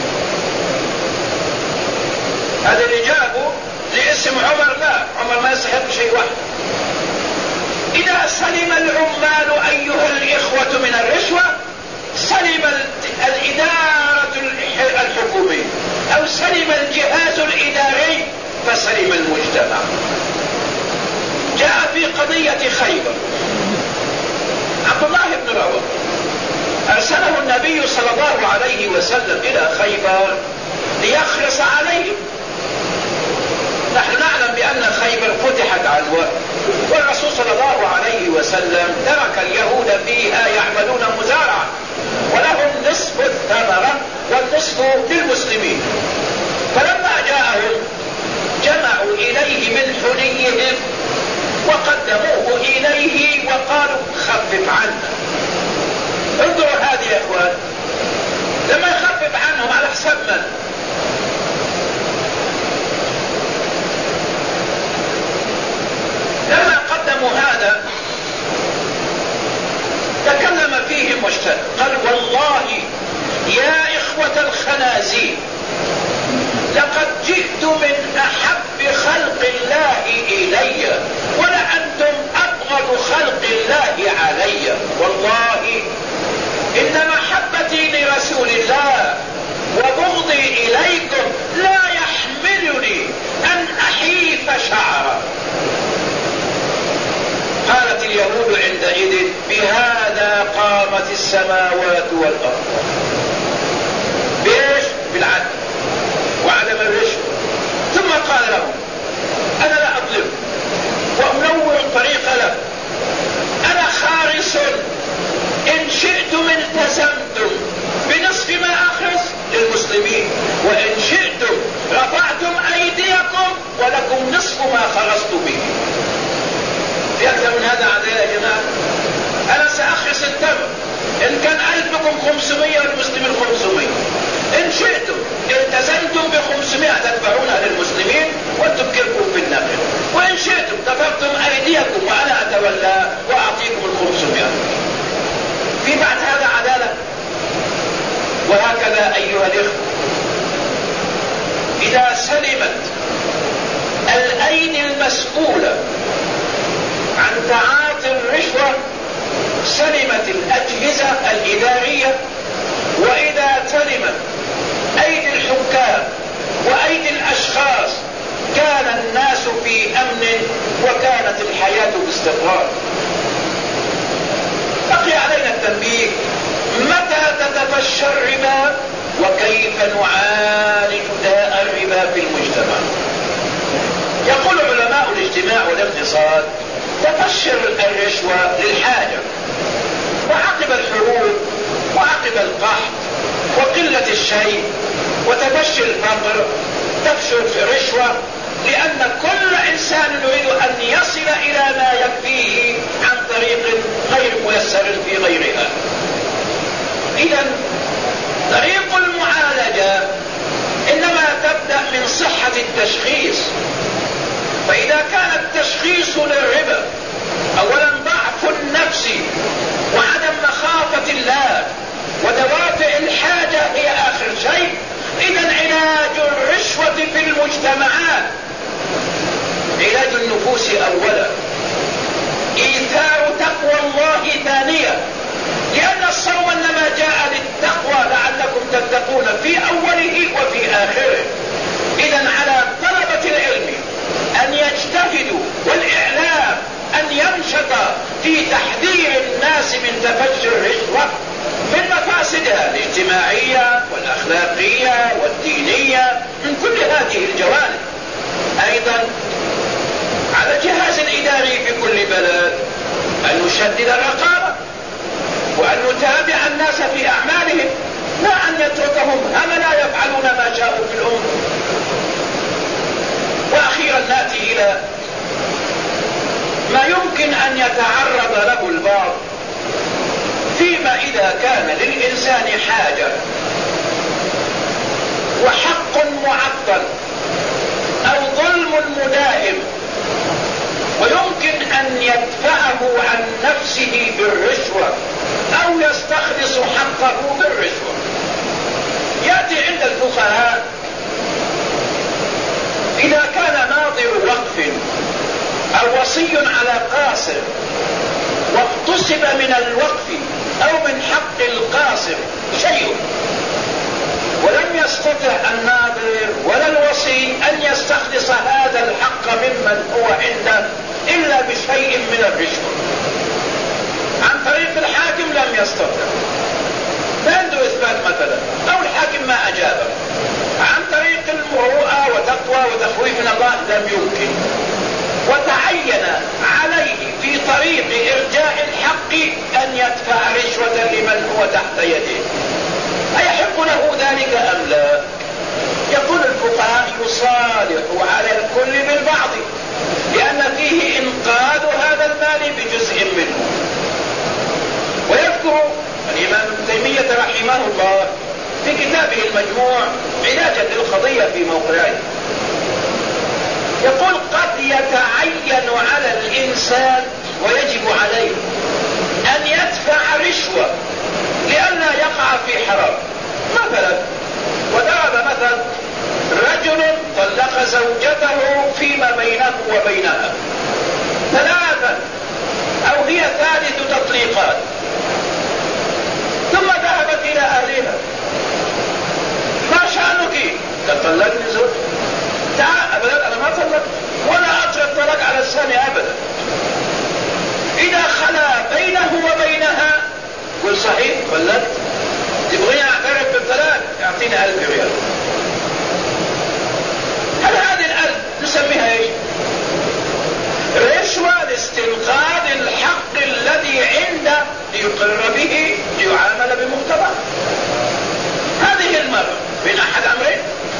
هذا اللي جابه لاسم عمر. لا، عمر ما يستحق شيء واحد. إذا سلم العمال أيها الإخوة من الرشوة، سلم الإدارة الحكومية، أو سلم الجهاز الإداري، فسلم المجتمع. جاء في قضية خيبر عبد الله بن رواحة، أرسله النبي صلى الله عليه وسلم إلى خيبر ليخلص عليه. نحن نعلم بأن خيبر فتحت عنوة، والرسول صلى الله عليه وسلم ترك اليهود فيها يعملون مزارعة، ولهم نصف الثمرة والنصف للمسلمين. فلما جاءهم جمعوا إليه من حليهم وقدموه إليه وقالوا: خفف عنا. انظروا هذه يا إخوان، لما يخفف عنهم على حساب من؟ لما قدموا هذا تكلم فيهم واشتد، قال: والله يا إخوة الخنازير، لقد جئت من أحب خلق الله إلي، ولأنتم أبغض خلق الله علي. والله إن محبتي لرسول الله وبغضي إليكم لا يحملني أن أحيف شعرا. قالت اليهود عندئذ: بهذا قامت السماوات والأرض. بإيش؟ بالعدل وعدم الرشوة. ثم قال لهم: أنا لا أظلم وأنور الطريق له، أنا خارس، إن شئتم التزمتم بنصف ما أخرس للمسلمين، وإن شئتم رفعتم أيديكم ولكم نصف ما خرست به. في أكثر من هذا عدالة يا جماعة؟ أنا سأخرس التمر، إن كان 1500 والمسلمين 500. إن شئتم التزمتم ب500 تدفعونها للمسلمين وتبكركم في النقل، وإن شئتم دفعتم أيديكم وأنا أتولى وأعطيكم 500. في بعد هذا عدالة؟ وهكذا أيها الإخوة، إذا سلمت الأيدي المسؤولة عن تعاطي الرشوة سلمت الأجهزة الإدارية، وإذا سلمت أيدي الحكام وأيدي الأشخاص كان الناس في أمن وكانت الحياة باستقرار. بقي علينا التنبيه: متى تتفشى الربا وكيف نعالج داء الربا؟ الربا في المجتمع. يقول علماء الاجتماع والاقتصاد: تفشر الرشوة للحاجة، وعقب الحروب وعقب القحط وقلة الشيء وتفشي الفقر تفشل الرشوة، لأن كل إنسان يريد أن يصل إلى ما يكفيه عن طريق غير ميسر في غيرها. إذن طريق المعالجة إنما تبدأ من صحة التشخيص. فإذا كان التشخيص للربا أولا ضعف النفس وعدم مخافة الله ودوافع الحاجة هي آخر شيء، إذن علاج الرشوة في المجتمعات علاج النفوس أولا، إيثار تقوى الله ثانيا، لأن الصوم إنما جاء للتقوى لعلكم تتقون في أوله وفي آخره. إذن على طلبة العلم أن يجتهدوا والإعلام أن ينشط في تحذير الناس من تفشي الرشوة من مفاسدها الاجتماعية والأخلاقية والدينية من كل هذه الجوانب. أيضا على الجهاز الإداري في كل بلد أن نشدد الرقابة وأن نتابع الناس في أعمالهم، لا أن يتركهم هملا يفعلون ما شاءوا في الأمر. وأخيرا نأتي إلى ما يمكن أن يتعرض له البعض فيما إذا كان للإنسان حاجة وحق معطل أو ظلم مداهم ويمكن أن يدفعه عن نفسه بالرشوة أو يستخلص حقه بالرشوة. يأتي عند الفقهاء إذا كان ناظر وقف أو وصي على قاصر واغتصب من الوقف أو من حق القاصر شيء ولم يستطع الناظر ولا الوصي أن يستخلص هذا الحق ممن هو عنده إلا بشيء من الرشوة، عن طريق الحاكم لم يستطع، ما عنده إثبات مثلا، أو الحاكم ما أجابه، عن طريق المروءة وتقوى وتخويف من الله لم يمكن، وتعين عليه في طريق إرجاء الحق أن يدفع رشوة لمن هو تحت يده، أيحق له ذلك أم لا؟ يقول الفقهاء يصالح على الكل بالبعض، لأن فيه إنقاذ هذا المال بجزء منه. ويذكر الإمام ابن تيمية رحمه الله في كتابه المجموع علاجا للقضية في موقعه، يقول: قد يتعين على الإنسان ويجب عليه أن يدفع رشوة لئلا يقع في حرام. مثلا وضرب مثل رجل طلق زوجته فيما بينه وبينها 3 أو هي 3 تطليقات، ثم ذهبت إلى أهلها: ما شأنك؟ قد طلقني زوجي. تعال أبدا، أنا ما طلقت ولا أطلق الطلاق على الثاني أبدا. إذا خلا بينه وبينها قل: صحيح طلقت، تبغيني أعترف بالطلاق؟ يعطيني 1000 ريال. هل هذه ال1000 نسميها إيش؟ رشوة لاستنقاذ الحق الذي عنده ليقر به ليعامل بمقتضاه. هذه المرة من أحد أمرين: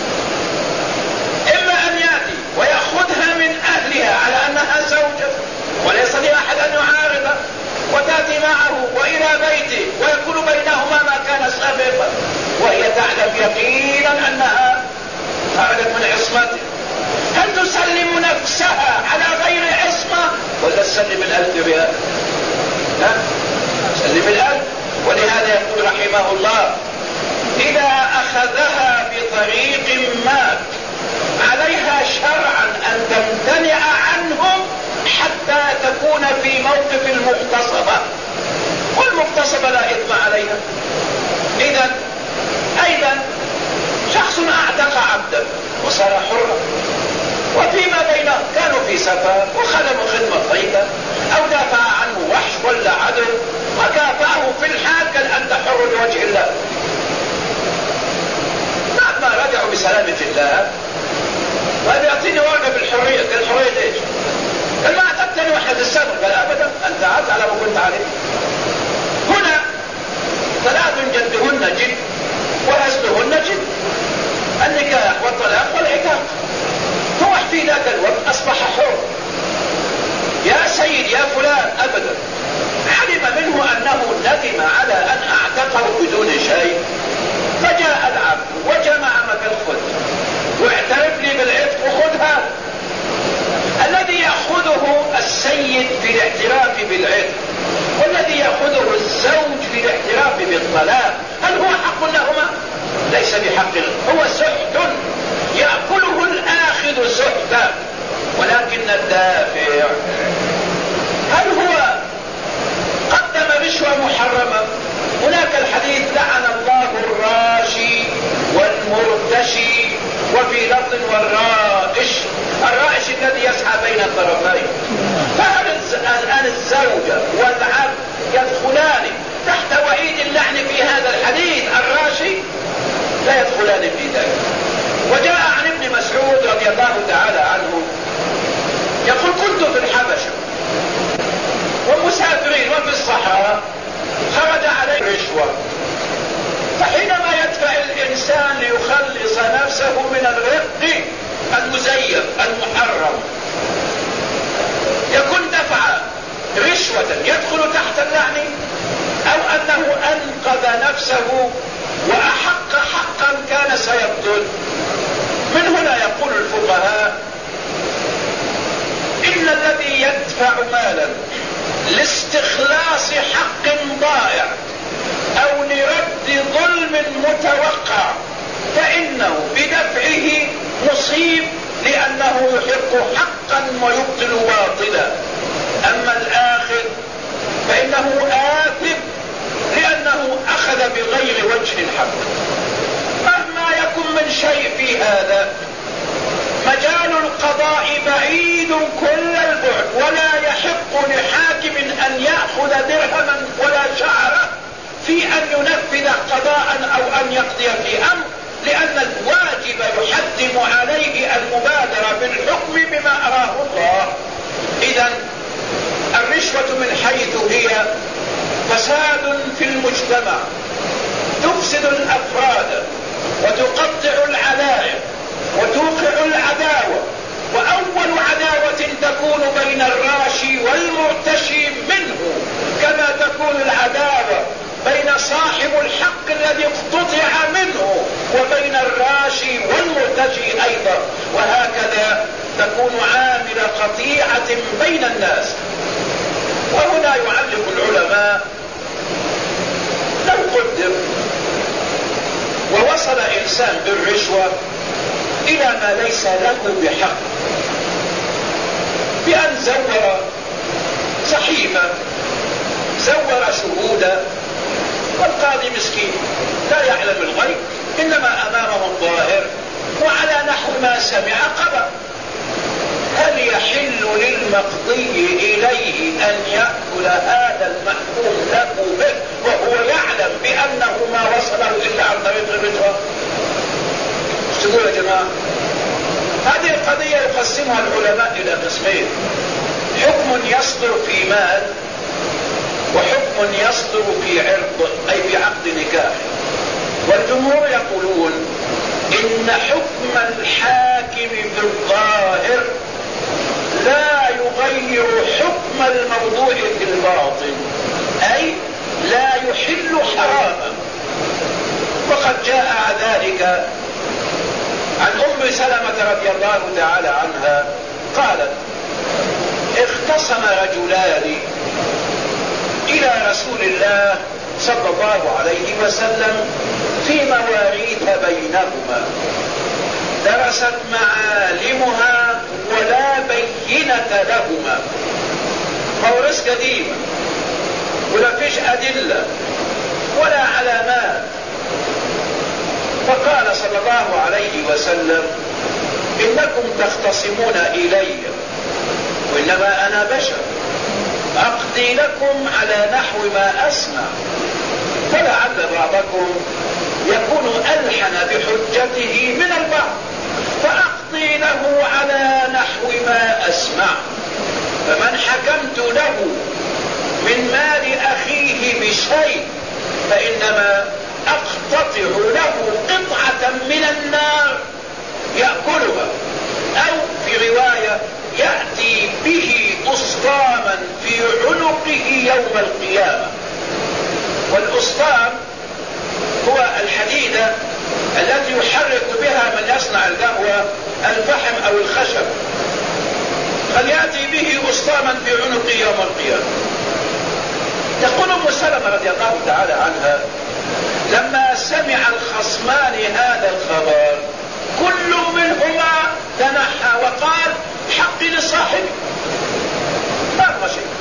إما أن يأتي ويأخذها من أهلها على أنها زوجة وليس لأحد أن يعارضه، وتأتي معه وإلى بيته ويكون بينهما ما كان سابقا وهي تعلم يقينا أنها خرجت من عصمته. هل تسلم نفسها على غير عصمة ولا تسلم 1000 ريال؟ لا، تسلم 1000. ولهذا يقول رحمه الله: إذا أخذها بطريق ما عليها شرعا أن تمتنع عنهم حتى تكون في موقف المغتصبة، والمغتصبة لا إثم عليها. إذن أيضا شخص أعتق عبدا وصار حرا، وفيما بينه كانوا في سفر وخدموا خدمة طيبة أو دافع عنه وحش ولا عدل وكافأه في الحال قال: أنت حر لوجه الله. بعد ما رجعوا بسلامة الله سرقة السمر؟ قال أبدا، أنت عاد على ما كنت عليه. هنا 3 جدهن جد وأسلهن جد، النكاح والطلاق والعتاق. هو في ذاك الوقت أصبح حر. يا سيد يا فلان، أبدا، علم منه أنه ندم على أن أعتقه بدون شيء، فجاء العبد وجمع مك الخد واعترف لي بالعتق وخذ هذا. الذي يأخذه السيد في الاعتراف بالعتق والذي يأخذه الزوج في الاعتراف بالطلاق، هل هو حق لهما؟ ليس بحق، هو سحت يأكله الآخذ سحتا، ولكن الدافع هل هو قدم رشوة محرمة؟ هناك الحديث لعن الله الراشي والمرتشي، وفي لفظ والرائش، الرائش الذي يسعى بين الطرفين. فهل الآن الزوجة والعبد يدخلان تحت وعيد اللعن في هذا الحديث الراشي؟ لا يدخلان في ذلك. وجاء عن ابن مسعود رضي الله تعالى عنه يقول كنت في الحبشة ومسافرين وفي الصحراء، خرج عليه رشوة، فحينما يدفع الإنسان ليخلص نفسه من الرق المزيف المحرم يكون دفع رشوة يدخل تحت اللعن، أو أنه أنقذ نفسه وأحق حقا كان سيبطل. من هنا يقول الفقهاء إن الذي يدفع مالا لاستخلاص حق ضائع أو لرد ظلم متوقع فإنه بدفعه مصيب، لأنه يحق حقا ويبطل باطلا. أما الآخر فإنه آثم لأنه أخذ بغير وجه الحق. مهما يكن من شيء في هذا، مجال القضاء بعيد كل البعد، ولا يحق لحاكم أن يأخذ درهما ولا شعرة في أن ينفذ قضاء أو أن يقضي في أمر، لأن الواجب يحتم عليه المبادرة بالحكم بما أراه الله. إذن الرشوة من حيث هي فساد في المجتمع، تفسد الأفراد وتقطع العلايق وتوقع العداوة، وأول عداوة تكون بين الراشي والمرتشي منه، كما تكون العداوة بين صاحب الحق الذي اقتطع منه وبين الراشي والمرتشي أيضا، وهكذا تكون عامل قطيعة بين الناس. وهنا يعلق العلماء لو قدر ووصل إنسان بالرشوة إلى ما ليس له بحق، بأن زور صحيفة، زور شهودا، والقاضي مسكين لا يعلم الغيب، إنما أمامه الظاهر، وعلى نحو ما سمع قضى. هل يحل للمقضي إليه أن يأكل هذا المحكوم له به وهو يعلم بأنه ما وصله إلا عن طريق الرشوة؟ تقول يا جماعة، هذه القضية يقسمها العلماء إلى قسمين: حكم يصدر في مال، وحكم يصدر في عرض أي في عقد نكاح. والجمهور يقولون إن حكم الحاكم بالظاهر لا يغير حكم الموضوع في الباطن، أي لا يحل حراما. وقد جاء ذلك عن أم سلمة رضي الله تعالى عنها قالت: اختصم رجلان إلى رسول الله صلى الله عليه وسلم في مواريث بينهما، درست معالمها ولا بينة لهما، مواريث قديمة ولا فيش أدلة ولا علامات. فقال صلى الله عليه وسلم: إنكم تختصمون إلي وإنما أنا بشر، أقضي لكم على نحو ما أسمع، فلعل بعضكم يكون ألحن بحجته من البعض، فأقضي له على نحو ما أسمع، فمن حكمت خصاما في عنقه يوم القيامة. تقول أم سلمة رضي الله تعالى عنها لما سمع الخصمان هذا الخبر كل منهما تنحى وقال حقي لصاحبي، ما أبغى شيء.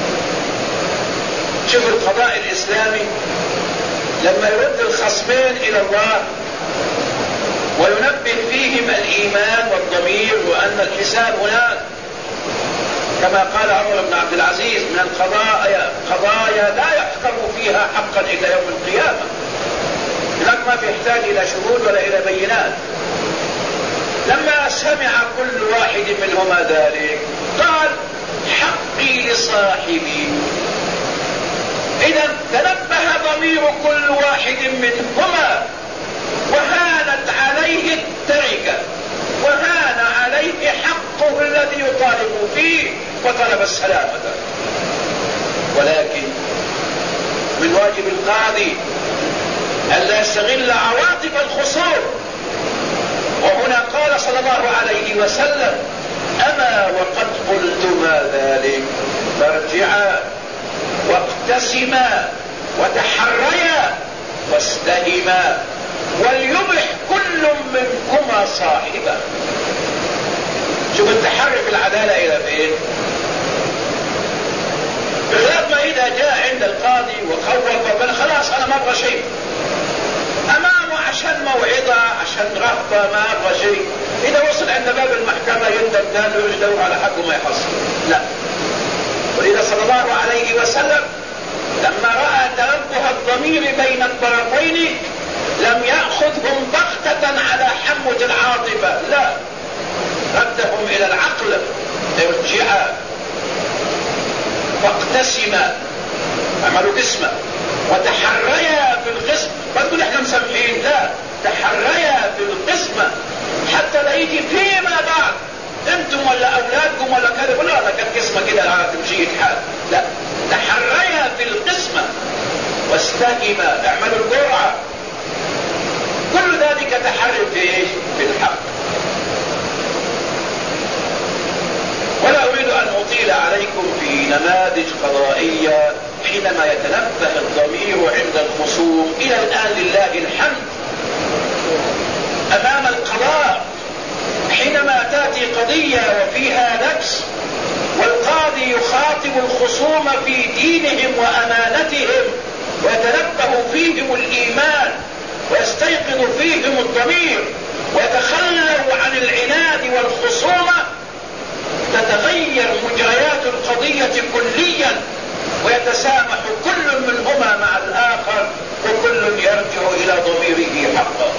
شوف القضاء الإسلامي لما يرد الخصمين إلى الله وينبه فيهم الإيمان والضمير وأن الحساب هناك، كما قال عمر بن عبد العزيز من قضايا لا يحكم فيها حقا إلى يوم القيامة، هناك ما بيحتاج إلى شهود ولا إلى بينات. لما سمع كل واحد منهما ذلك قال حقي لصاحبي. إذا تنبه ضمير كل واحد منهما وهانت عليه التركة وهان عليه حقه الذي يطالب فيه وطلب السلامة. ولكن من واجب القاضي ألا يستغل عواطف الخصوم، وهنا قال صلى الله عليه وسلم أما وقد قلتما ذلك فارجعا واقتسما وتحريا واستهما وليبح كل منكما صاحبه. شوف التحري في العدالة إلى فين، بخلاف ما إذا جاء عند القاضي وخوف وقال خلاص أنا ما أبغى شيء، أمامه عشان موعظة عشان رهبة ما أبغى شيء، إذا وصل عند باب المحكمة يندم ثاني ويجدوا على حقه ما يحصل. لا، ولذا صلى الله عليه وسلم لما رأى تنبه الضمير بين الطرفين لم يأخذهم بغتة على حموة العاطفة، لا، ردهم إلى العقل. ارجعا واقتسما، عملوا قسمة، وتحريا في القسم. ما تقول احنا مسامحين، لا، تحريا في القسمة حتى لا يجي فيما بعد انتم ولا اولادكم ولا كذا ولا لا كانت قسمة كده تمشي الحال، لا، تحريا في القسمة واستهما، اعملوا القرعة. كل ذلك تحري في ايش؟ في الحق. ولا أريد أن أطيل عليكم في نماذج قضائية حينما يتنبه الضمير عند الخصوم. إلى الآن لله الحمد أمام القضاء حينما تأتي قضية وفيها نكس والقاضي يخاطب الخصوم في دينهم وأمانتهم ويتنبه فيهم الإيمان ويستيقظ فيهم الضمير ويتخلوا عن العناد والخصومة، تتغير مجريات القضية كليا ويتسامح كل منهما مع الآخر وكل يرجع إلى ضميره حقا.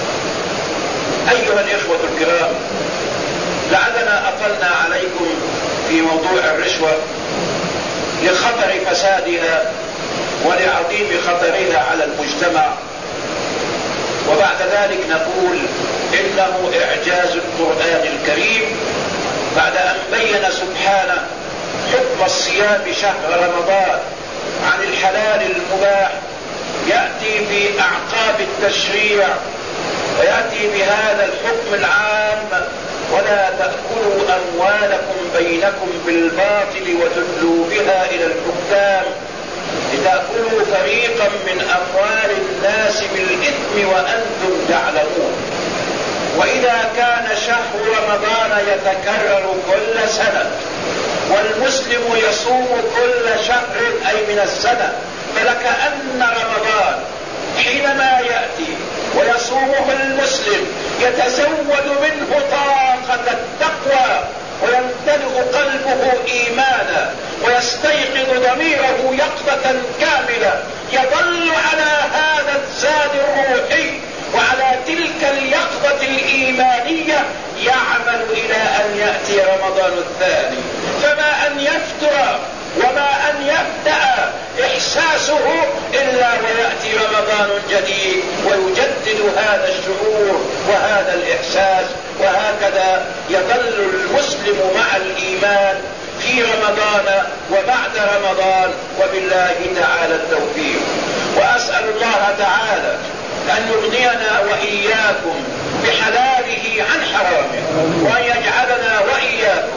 أيها الإخوة الكرام، لعلنا أطلنا عليكم في موضوع الرشوة لخطر فسادها ولعظيم خطرها على المجتمع، وبعد ذلك نقول إنه إعجاز القرآن الكريم بعد أن بين سبحانه حكم الصيام شهر رمضان عن الحلال المباح، يأتي في أعقاب التشريع ويأتي بهذا الحكم العام: ولا تأكلوا أموالكم بينكم بالباطل وتدلوا بها إلى الحكام لتأكلوا فريقا من أموال الناس بالإثم وأنتم تعلمون. وإذا كان شهر رمضان يتكرر كل سنة والمسلم يصوم كل شهر أي من السنة، فلكأن رمضان حينما يأتي ويصومه المسلم يتزود منه طاقة التقوى ويمتلئ قلبه إيمانا ويستيقظ ضميره يقظة كاملة، يظل على هذا الزاد الروحي وعلى تلك اليقظة الإيمانية يعمل إلى أن يأتي رمضان الثاني. فما أن يفتر وما أن يبدأ إحساسه إلا ويأتي رمضان جديد ويجدد هذا الشعور وهذا الإحساس، وهكذا يظل المسلم مع الإيمان في رمضان وبعد رمضان، وبالله تعالى التوفيق. وأسأل الله تعالى أن يغنينا وإياكم بحلاله عن حرامه، وأن يجعلنا وإياكم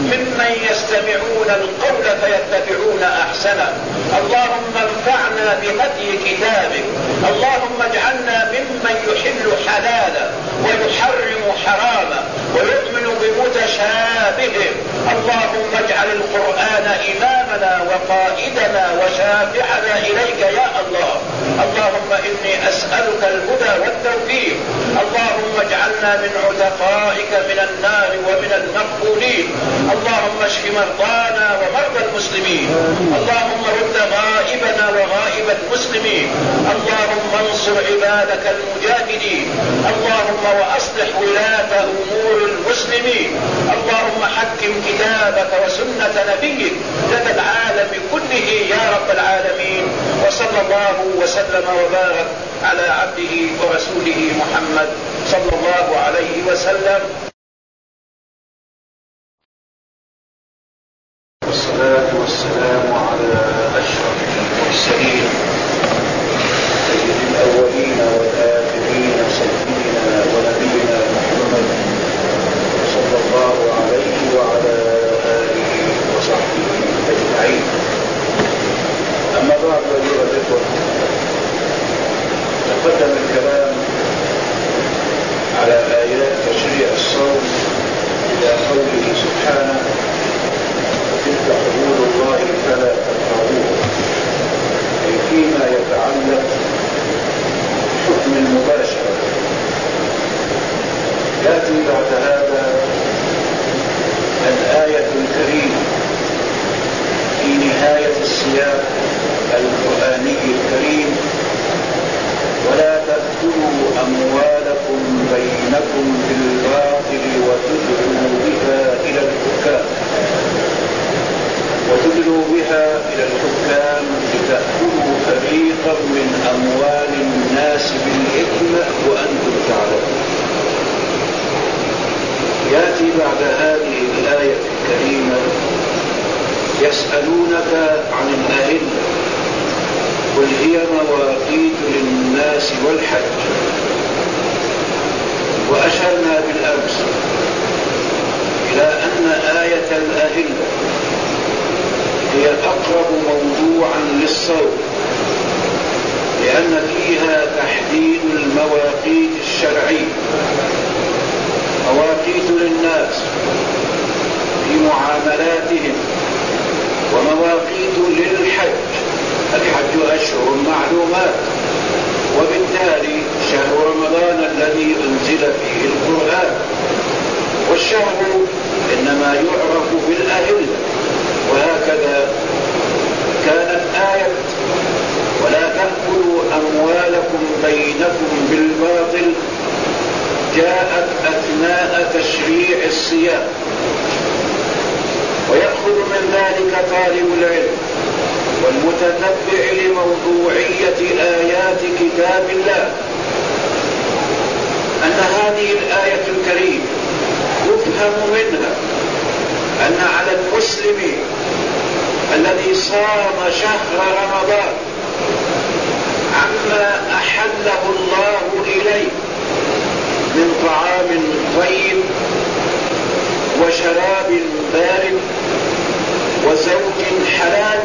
ممن يستمعون القول فيتبعون أحسنه. اللهم انفعنا بهدي كتابك. اللهم اجعلنا ممن يحل حلالا ويحرم حراما ويؤمن بمتشابهه. اللهم اجعل القرآن إمامنا وقائدنا وشافعنا إليك يا الله. اللهم إني أسألك الهدى والتوفيق. اللهم اجعلنا من عتقائك من النار ومن المقبولين. اللهم اشف مرضانا ومرضى المسلمين. اللهم رد غائبنا وغائب المسلمين. اللهم انصر عبادك المجاهدين. اللهم وأصلح ولاة أمور المسلمين. اللهم حكم كتابك وسنة نبيك لدى العالم كله يا رب العالمين. وصلى الله وسلم وبارك على عبده ورسوله محمد صلى الله عليه وسلم. والصلاة والسلام على أشرف المرسلين سيد الأولين والآخرين سيدنا ونبينا محمد صلى الله عليه وعلى آله وصحبه أجمعين. أما بعد أيها الإخوة، تقدم الكلام على آيات تشريع الصوم إلى قوله سبحانه: وتلك حدود الله فلا تقربوها، أي فيما يتعلق بحكم المباشرة. يأتي بعد هذا الآية الكريمة في نهاية السياق القرآني الكريم: ولا تأكلوا أموالكم بينكم بالباطل وتدلوا بها إلى الحكام لتأكلوا فريقا من أموال الناس بالإثم وأنتم تعلمون. يأتي بعد هذه الآية الكريمة: يسألونك عن الأهلة قل هي مواقيت للناس والحج. وأشرنا بالأمس إلى أن آية الأهلة هي أقرب موضوعا للصوم، لأن فيها تحديد المواقيت الشرعية، مواقيت للناس في معاملاتهم، ومواقيت للحج. الحج أشهر معلومات، وبالتالي شهر رمضان الذي أنزل فيه القرآن، والشهر إنما يعرف بالأهلة. وهكذا كانت آية ولا تأكلوا أموالكم بينكم بالباطل جاءت أثناء تشريع الصيام، ويأخذ من ذلك طالب العلم والمتتبع لموضوعية آيات كتاب الله أن هذه الآية الكريمة يفهم منها أن على المسلم الذي صام شهر رمضان عما أحله الله إليه من طعام طيب وشراب بارد وزوج حلال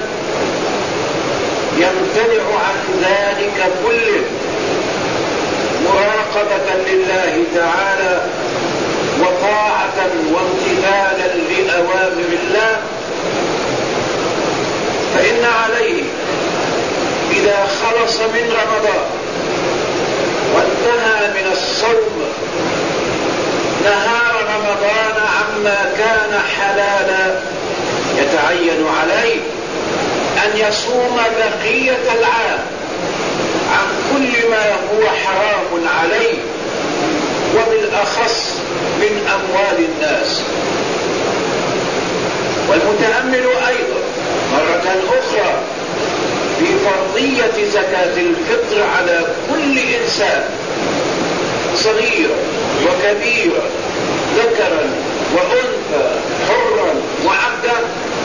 يمتنع عن ذلك كله مراقبة لله تعالى وطاعة وامتثالا لأوامر الله، فإن عليه إذا خلص من رمضان وانتهى من الصوم نهار رمضان عما كان حلالا يتعين عليه أن يصوم بقية العام عن كل ما هو حرام عليه، وبالأخص من أموال الناس. والمتأمل أيضا مرة أخرى في فرضية زكاة الفطر على كل إنسان صغيرا وكبيرا، ذكرا وأنثى، حرا وعبدا،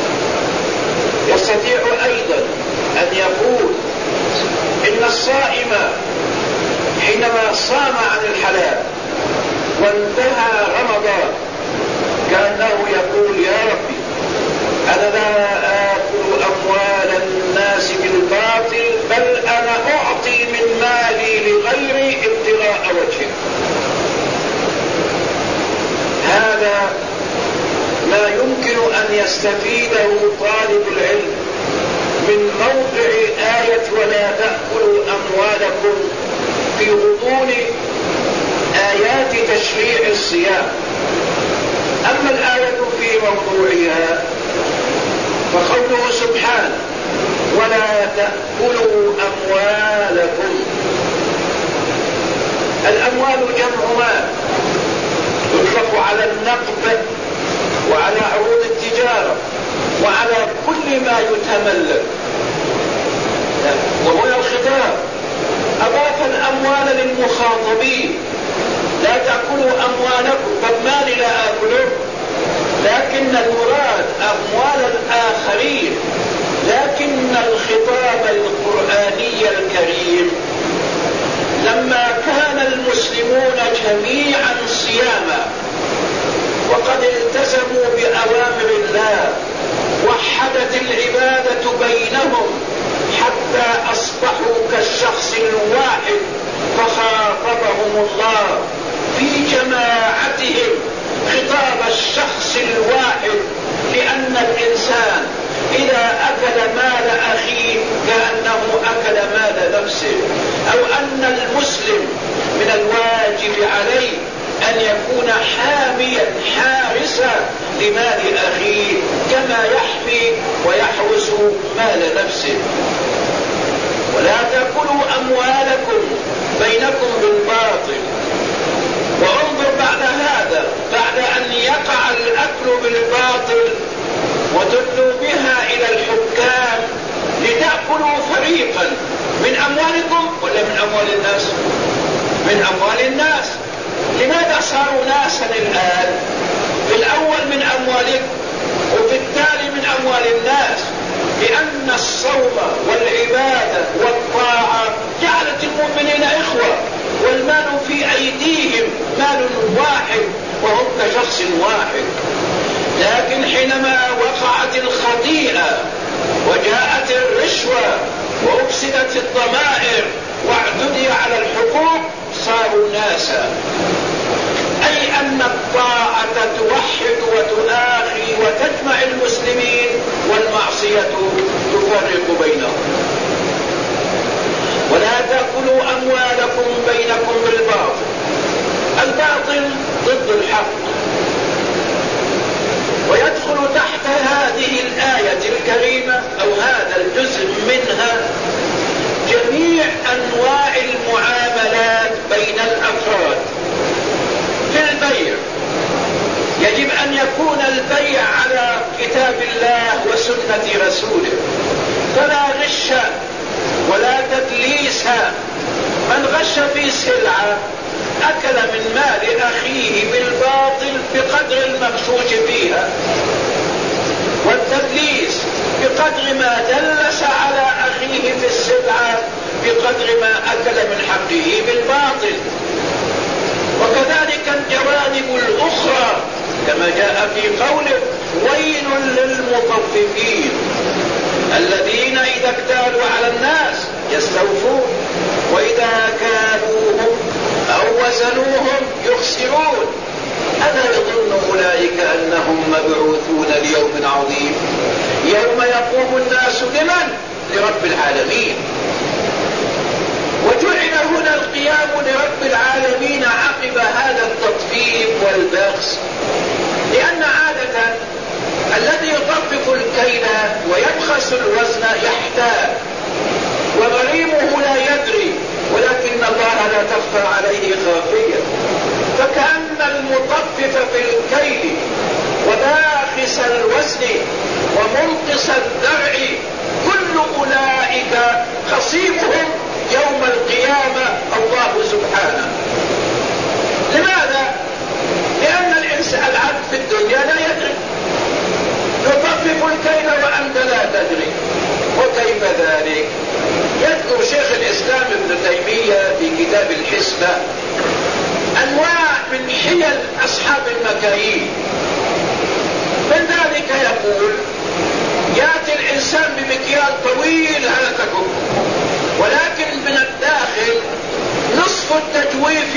يستطيع أيضا أن يقول إن الصائم حينما صام عن الحلال وانتهى رمضان كأنه يقول: يا ربي أنا لا آكل أموال الناس بالباطل، بل أنا أعطي من مالي لغيري ابتغاء وجهه. هذا ما يمكن أن يستفيده طالب العلم من موضع آية ولا تأكلوا أموالكم في غضون آيات تشريع الصيام. أما الآية في موضوعها فقوله سبحانه ولا تأكلوا أموالكم. الأموال جمع مال، يطلق على النقد وعلى عروض التجارة وعلى كل ما يتملك. وهنا الخطاب أضاف الأموال للمخاطبين، لا تأكلوا أموالكم، طب مالي لا أكله، لكن المراد أموال الآخرين. لكن الخطاب القرآني الكريم لما كان المسلمون جميعا صياما وقد التزموا بأوامر الله، وحدت العبادة بينهم حتى أصبحوا كالشخص الواحد، فخاطبهم الله في جماعتهم خطاب الشخص الواحد، لأن الإنسان إذا أكل مال أخيه كأنه أكل مال نفسه، أو أن المسلم من الواجب عليه أن يكون حاميا حارسا لمال أخيه كما يحمي ويحرس مال نفسه. ولا تأكلوا أموالكم بينكم بالباطل. وانظر بعد هذا، بعد أن يقع الأكل بالباطل وتدلوا بها إلى الحكام لتأكلوا فريقا من أموالكم ولا من أموال الناس؟ من أموال الناس. لماذا صاروا ناسا الآن؟ في الأول من أموالكم وفي التالي من أموال الناس، لأن الصوم والعبادة والطاعة جعلت المؤمنين إخوة، والمال في أيديهم مال واحد وهم كشخص واحد. لكن حينما وقعت الخطيئة وجاءت الرشوة وأفسدت الضمائر واعتدي على الحقوق صاروا ناسا، أي أن الطاعة توحد وتؤاخي وتجمع المسلمين، والمعصية تفرق بينهم. ولا تأكلوا أموالكم بينكم بالباطل. الباطل ضد الحق. ويدخل تحت هذه الآية الكريمة أو هذا الجزء منها جميع أنواع المعاملات بين الأفراد. في البيع يجب أن يكون البيع على كتاب الله وسنة رسوله، فلا غش ولا تدليس. من غش في سلعة أكل من مال أخيه بالباطل بقدر المغشوش فيها، والتدليس بقدر ما دلس على أخيه في السلعة بقدر ما أكل من حقه بالباطل. وكذلك الجوانب الأخرى كما جاء في قوله ويل للمطففين الذين إذا اكتالوا على الناس يستوفون وإذا كالوهم أو وزنوهم يخسرون. ألا يظن أولئك أنهم مبعوثون ليوم عظيم يوم يقوم الناس لمن؟ لرب العالمين. وجعل هنا القيام لرب العالمين عقب هذا التطفيف والبخس، لأن عادة الذي يطفف الكيل ويبخس الوزن يحتاج وغريمه لا يدري، ولكن الله لا تخفى عليه خافية. فكأن المطفف في الكيل وباخس الوزن ومنقص الدرع كل أولئك خصيمهم يوم القيامة الله سبحانه. لماذا؟ لأن الإنسان العبد في الدنيا لا يدري، يطفف الكيل وأنت لا تدري. وكيف ذلك؟ يذكر شيخ الإسلام ابن تيمية في كتاب الحسبة أنواع من حيل أصحاب المكاييل. من ذلك يقول الميزان بمكيال طويل هلا تكب، ولكن من الداخل نصف التجويف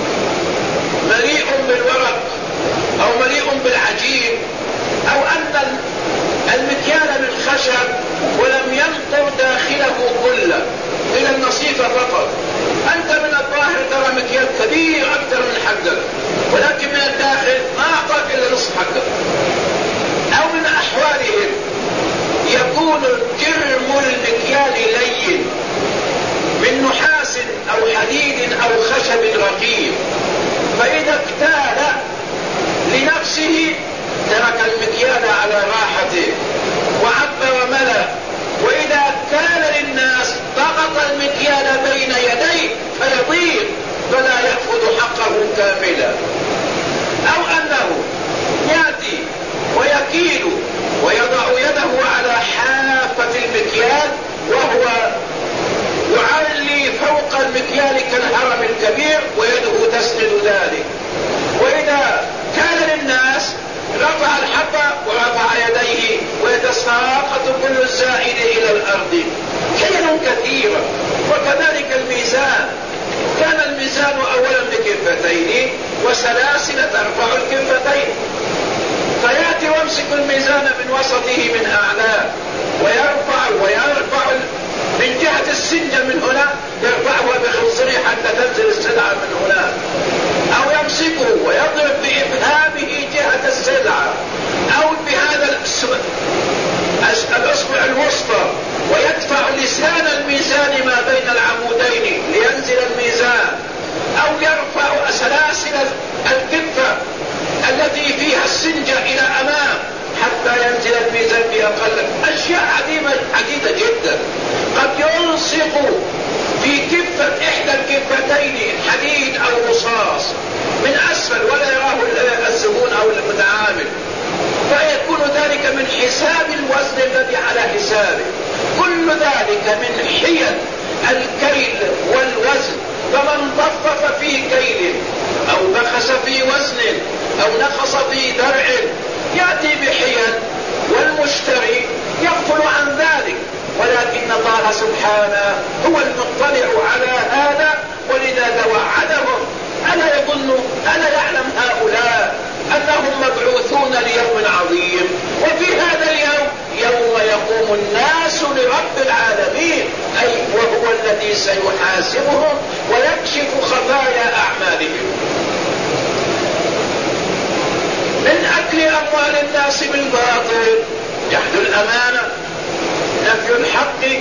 مليء بالورق او مليء بالعجين، او ان المكيال من خشب ولم ينطر داخله كله الى النصيف فقط. انت من الظاهر ترى مكيال كبير اكثر من حقك، ولكن من الداخل ما اعطاك الا نصف حقك. او من احوالهم يكون جرم المكيال لين من نحاس او حديد او خشب رقيق، فاذا اكتال لنفسه ترك المكيال على راحته وعب وملأ، واذا اكتال للناس ضغط المكيال بين يديه فيضيق فلا يأخذ حقه كاملا. او انه ياتي ويكيل ويضع يده على حافة المكيال وهو يعلي فوق المكيال كالهرم الكبير ويده تسند ذلك، واذا كان للناس رفع الحبة ورفع يديه ويتساقط كل الزائد الى الارض. حيل كثيرة. وكذلك الميزان، كان الميزان اولا بكفتين وسلاسل ترفع الكفتين، فياتي ويمسك الميزان من وسطه من اعلاه ويرفع من جهة السنجة من هنا، يرفعها بخنصره حتى تنزل السلعة من هنا، او يمسكه ويضرب بإبهامه جهة السلعة او بهذا الاصبع الوسطى ويدفع لسان الميزان ما بين العمودين لينزل الميزان، او يرفع سلاسل الكفة التي فيها السنجة الى امام حتى ينزل الميزان بأقل. اشياء عديدة جدا. قد يلصق في كفة احدى الكفتين حديد او رصاص من اسفل ولا يراه الزبون او المتعامل، فيكون ذلك من حساب الوزن الذي على حسابه. كل ذلك من حيل الكيل والوزن. فمن ضفف في كيل او بخس في وزن او نقص في درع يأتي بحيل والمشتري يغفل عن ذلك، ولكن الله سبحانه هو المطلع على هذا، ولذا توعدهم. ألا يعلم هؤلاء أنهم مبعوثون ليوم عظيم، وفي هذا اليوم يوم يقوم الناس لرب العالمين، أي وهو الذي سيحاسبهم ويكشف خفايا أعمالهم. من أكل أموال الناس بالباطل، جحد الأمانة، نفي الحق،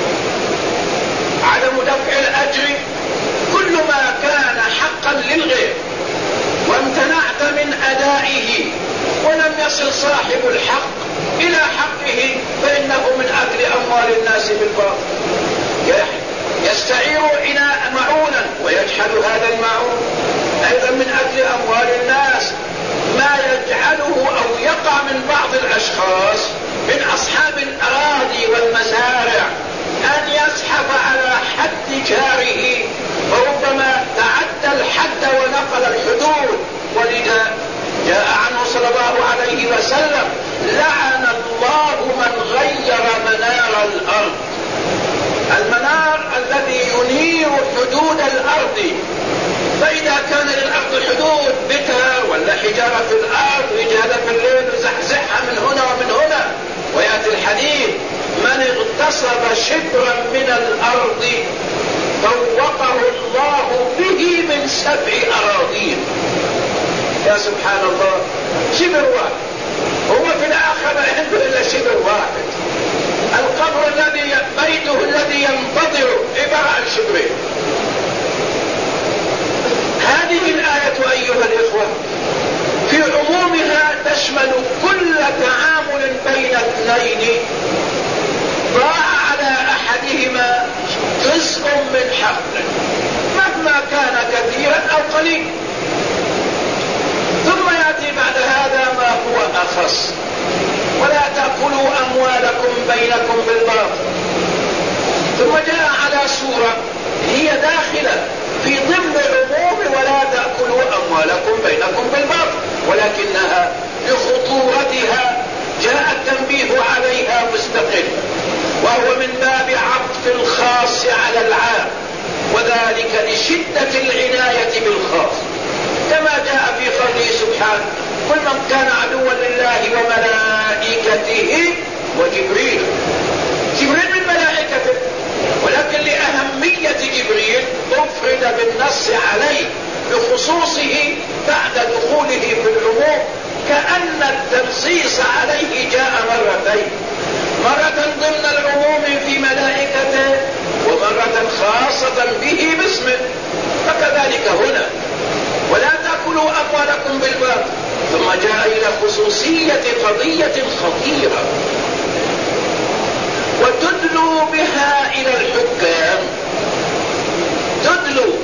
عدم دفع الأجر، كل ما كان حقا للغير وامتنعت من أدائه ولم يصل صاحب الحق إلى حقه فإنه من أكل أموال الناس بالباطل. يستعير إناء معونا ويجحد هذا المعون. أيضا من أكل أموال الناس ما يجعله أو يقع من بعض الأشخاص من أصحاب الأراضي والمزارع أن يزحف على حد جاره، وربما تعدى الحد ونقل الحدود. ولذا جاء عنه صلى الله عليه وسلم: لعن الله من غير منار الأرض. المنار الذي ينير حدود الأرض، فإذا كان للأرض حدود بتر ولا حجارة في الأرض ويجي هذا في الليل ويزحزحها من هنا ومن هنا، ويأتي الحديث: من اغتصب شبرا من الأرض فوقه الله به من 7 أراضين. يا سبحان الله، شبر واحد، هو في الآخرة عنده إلا شبر واحد. القبر الذي بيته الذي ينتظر عبارة عن شبرين. هذه الآية أيها الإخوة في عمومها تشمل كل تعامل بين اثنين ضاع على أحدهما جزء من حق مهما كان كثيرا أو قليلا. ثم يأتي بعد هذا ما هو أخص: ولا تأكلوا أموالكم بينكم بالباطل. ثم جاء على سورة هي داخلة في ضمن العموم: ولا تأكلوا أموالكم بينكم بالباطل، ولكنها لخطورتها جاء التنبيه عليها مستقل. شدة العناية بالخاص، كما جاء في قوله سبحانه: كل من كان عدوا لله وملائكته وجبريل. جبريل من ملائكته، ولكن لأهمية جبريل أفرد بالنص عليه بخصوصه بعد دخوله في العموم، كأن التنصيص عليه جاء مرتين، مرة ضمن العموم في ملائكته ومرة خاصة به باسمه. فكذلك هنا: ولا تأكلوا أموالكم بالباطل، ثم جاء إلى خصوصية قضية خطيرة: وتدلوا بها إلى الحكام. تدلوا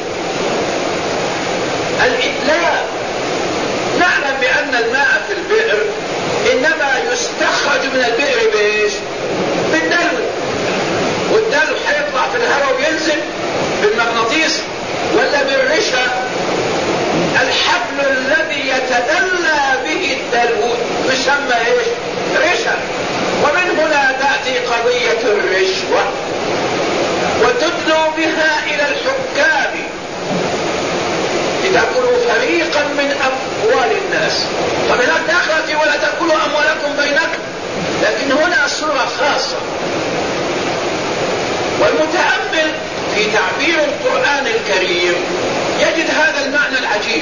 الإدلاء. نعلم بأن الماء في البئر إنما يستخرج من البئر بإيش؟ بالدلو، والدلو حيطلع في الهواء وينزل بالمغناطيس ولا بالرشا؟ الحبل الذي يتدلى به الدلو يسمى ايش؟ رشا. ومن هنا تأتي قضية الرشوة: وتدلوا بها إلى الحكام لتأكلوا فريقا من أموال الناس. طب هناك داخلة ولا تأكلوا أموالكم بينكم، لكن هنا صورة خاصة. والمتأمل في تعبير القرآن الكريم يجد هذا المعنى العجيب: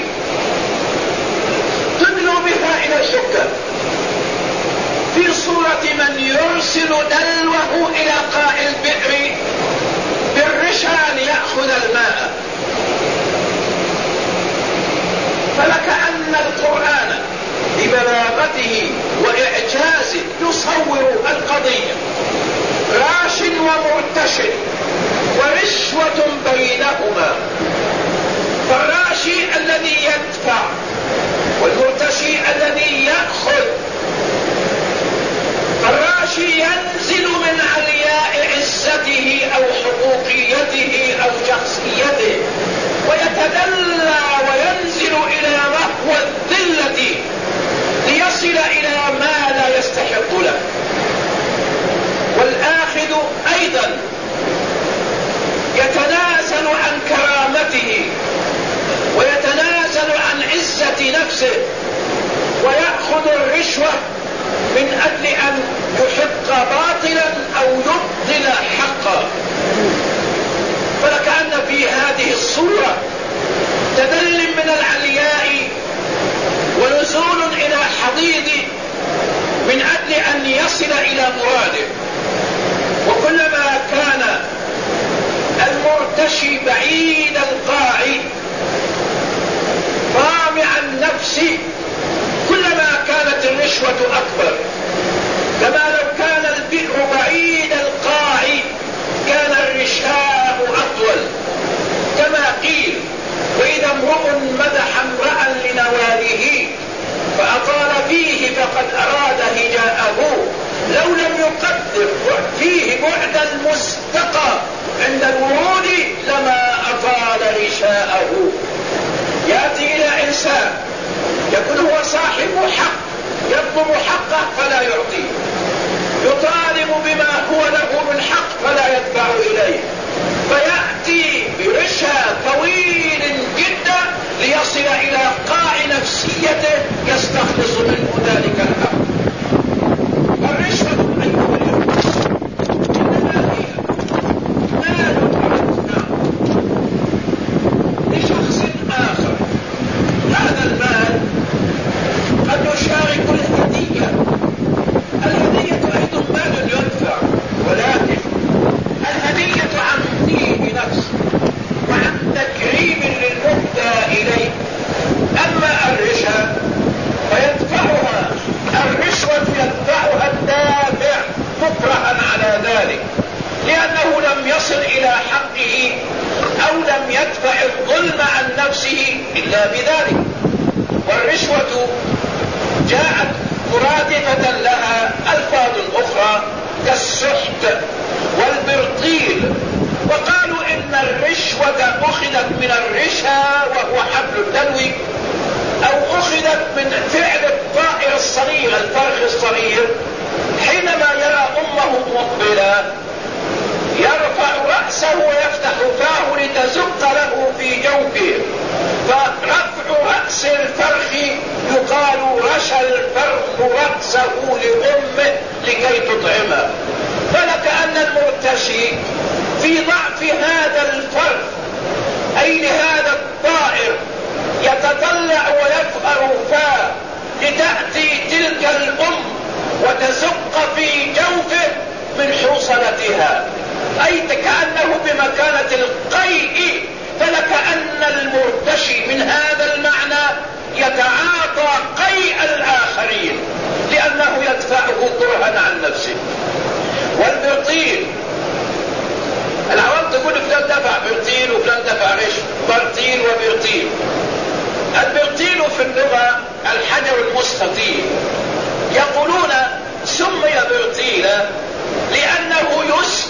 تدلوا بها إلى الحكام، في صورة من يرسل دلوه إلى قاع البئر بالرشا ليأخذ الماء. فلكأن القرآن ببلاغته وإعجازه يصور القضية: راش ومرتشي ورشوة بينهما. فالراشي الذي يدفع والمرتشي الذي يأخذ. فالراشي ينزل من علياء عزته أو حقوقيته أو شخصيته ويتدلى وينزل إلى رهو الذلة ليصل إلى ما لا يستحق له. والآخذ أيضا يتنازل عن كرامته ويتنازل عن عزة نفسه ويأخذ الرشوة من أجل أن يحق باطلا أو يبطل حقا. فلكأن في هذه الصورة تدل من العلياء ونزول إلى حضيض من أجل أن يصل إلى مراده. وكلما كان المرتشي بعيد القاع طامع النفس كلما كانت الرشوة أكبر. كما لو كان البئر بعيد القاع كان الرشاء أطول. كما قيل: وإذا امرؤ مدح امرأ لنواله فأطال فيه فقد أراد هجاءه، لو لم يقدر فيه بعد المستقى عند الورود لما أطال رشاءه. يأتي إلى إنسان يكون هو صاحب حق، يطلب حقه فلا يعطيه، يطالب بما هو له من حق فلا يدفع إليه، فيأتي برشا طويل جدا ليصل إلى قاع نفسيته يستخلص منه ذلك الحق. الرشوة أيها الأخوة إنما هي مال عرفنا لشخص آخر. هذا المال قد يشارك الهدية. الهدية أيضا مال يدفع، ولكن الهدية عن طيب نفس وعن تكريم للمهدى إليه. أما الرشا فيدفعها، الرشوة يدفعها الدافع مكرها على ذلك، لأنه لم يصل إلى حقه أو لم يدفع الظلم عن نفسه إلا بذلك. والرشوة جاءت مرادفة لها ألفاظ أخرى كالسحت والبرطيل، وقالوا إن الرشوة أخذت من الرشا وهو حبل الدلو، أو أخذت من فعل الطائر الصغير الفرخ الصغير حينما يرى أمه مقبلة يرفع رأسه ويفتح فاه لتزق له في جوفه. فرفع رأس الفرخ يقال رشى الفرخ رأسه لأمه لكي تطعمه. فلكأن المرتشي في ضعف هذا الفرخ أي لهذا الطائر يتطلع ويفأر فاه لتأتي تلك الأم وتزق في جوفه من حوصلتها، أي كأنه بمكانة القيء. فلكأن المرتشي من هذا المعنى يتعاطى قيء الآخرين لأنه يدفعه كرها عن نفسه. والبرطيل، العوام تقول فلان دفع برطيل وفلان دفع رش، برطيل وبرطيل. البرطيل في اللغة الحجر المستطيل. يقولون سمي برطيلا لأنه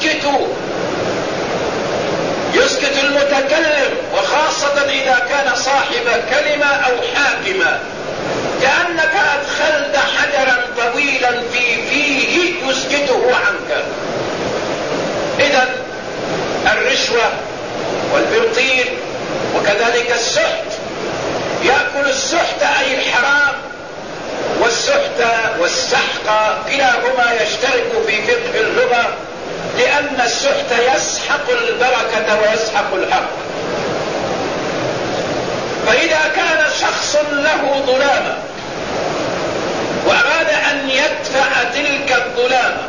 يسكت المتكلم، وخاصة إذا كان صاحب كلمة أو حاكمة، كأنك أدخلت حجرا طويلا في فيه يسكته عنك. إذن الرشوة والبرطيل وكذلك السحت، يأكل السحت أي الحرام، والسحت والسحق كلاهما يشترك في فقه اللغة، لأن السحت يسحق البركة ويسحق الحق. فإذا كان شخص له ظلامة وأراد أن يدفع تلك الظلامة،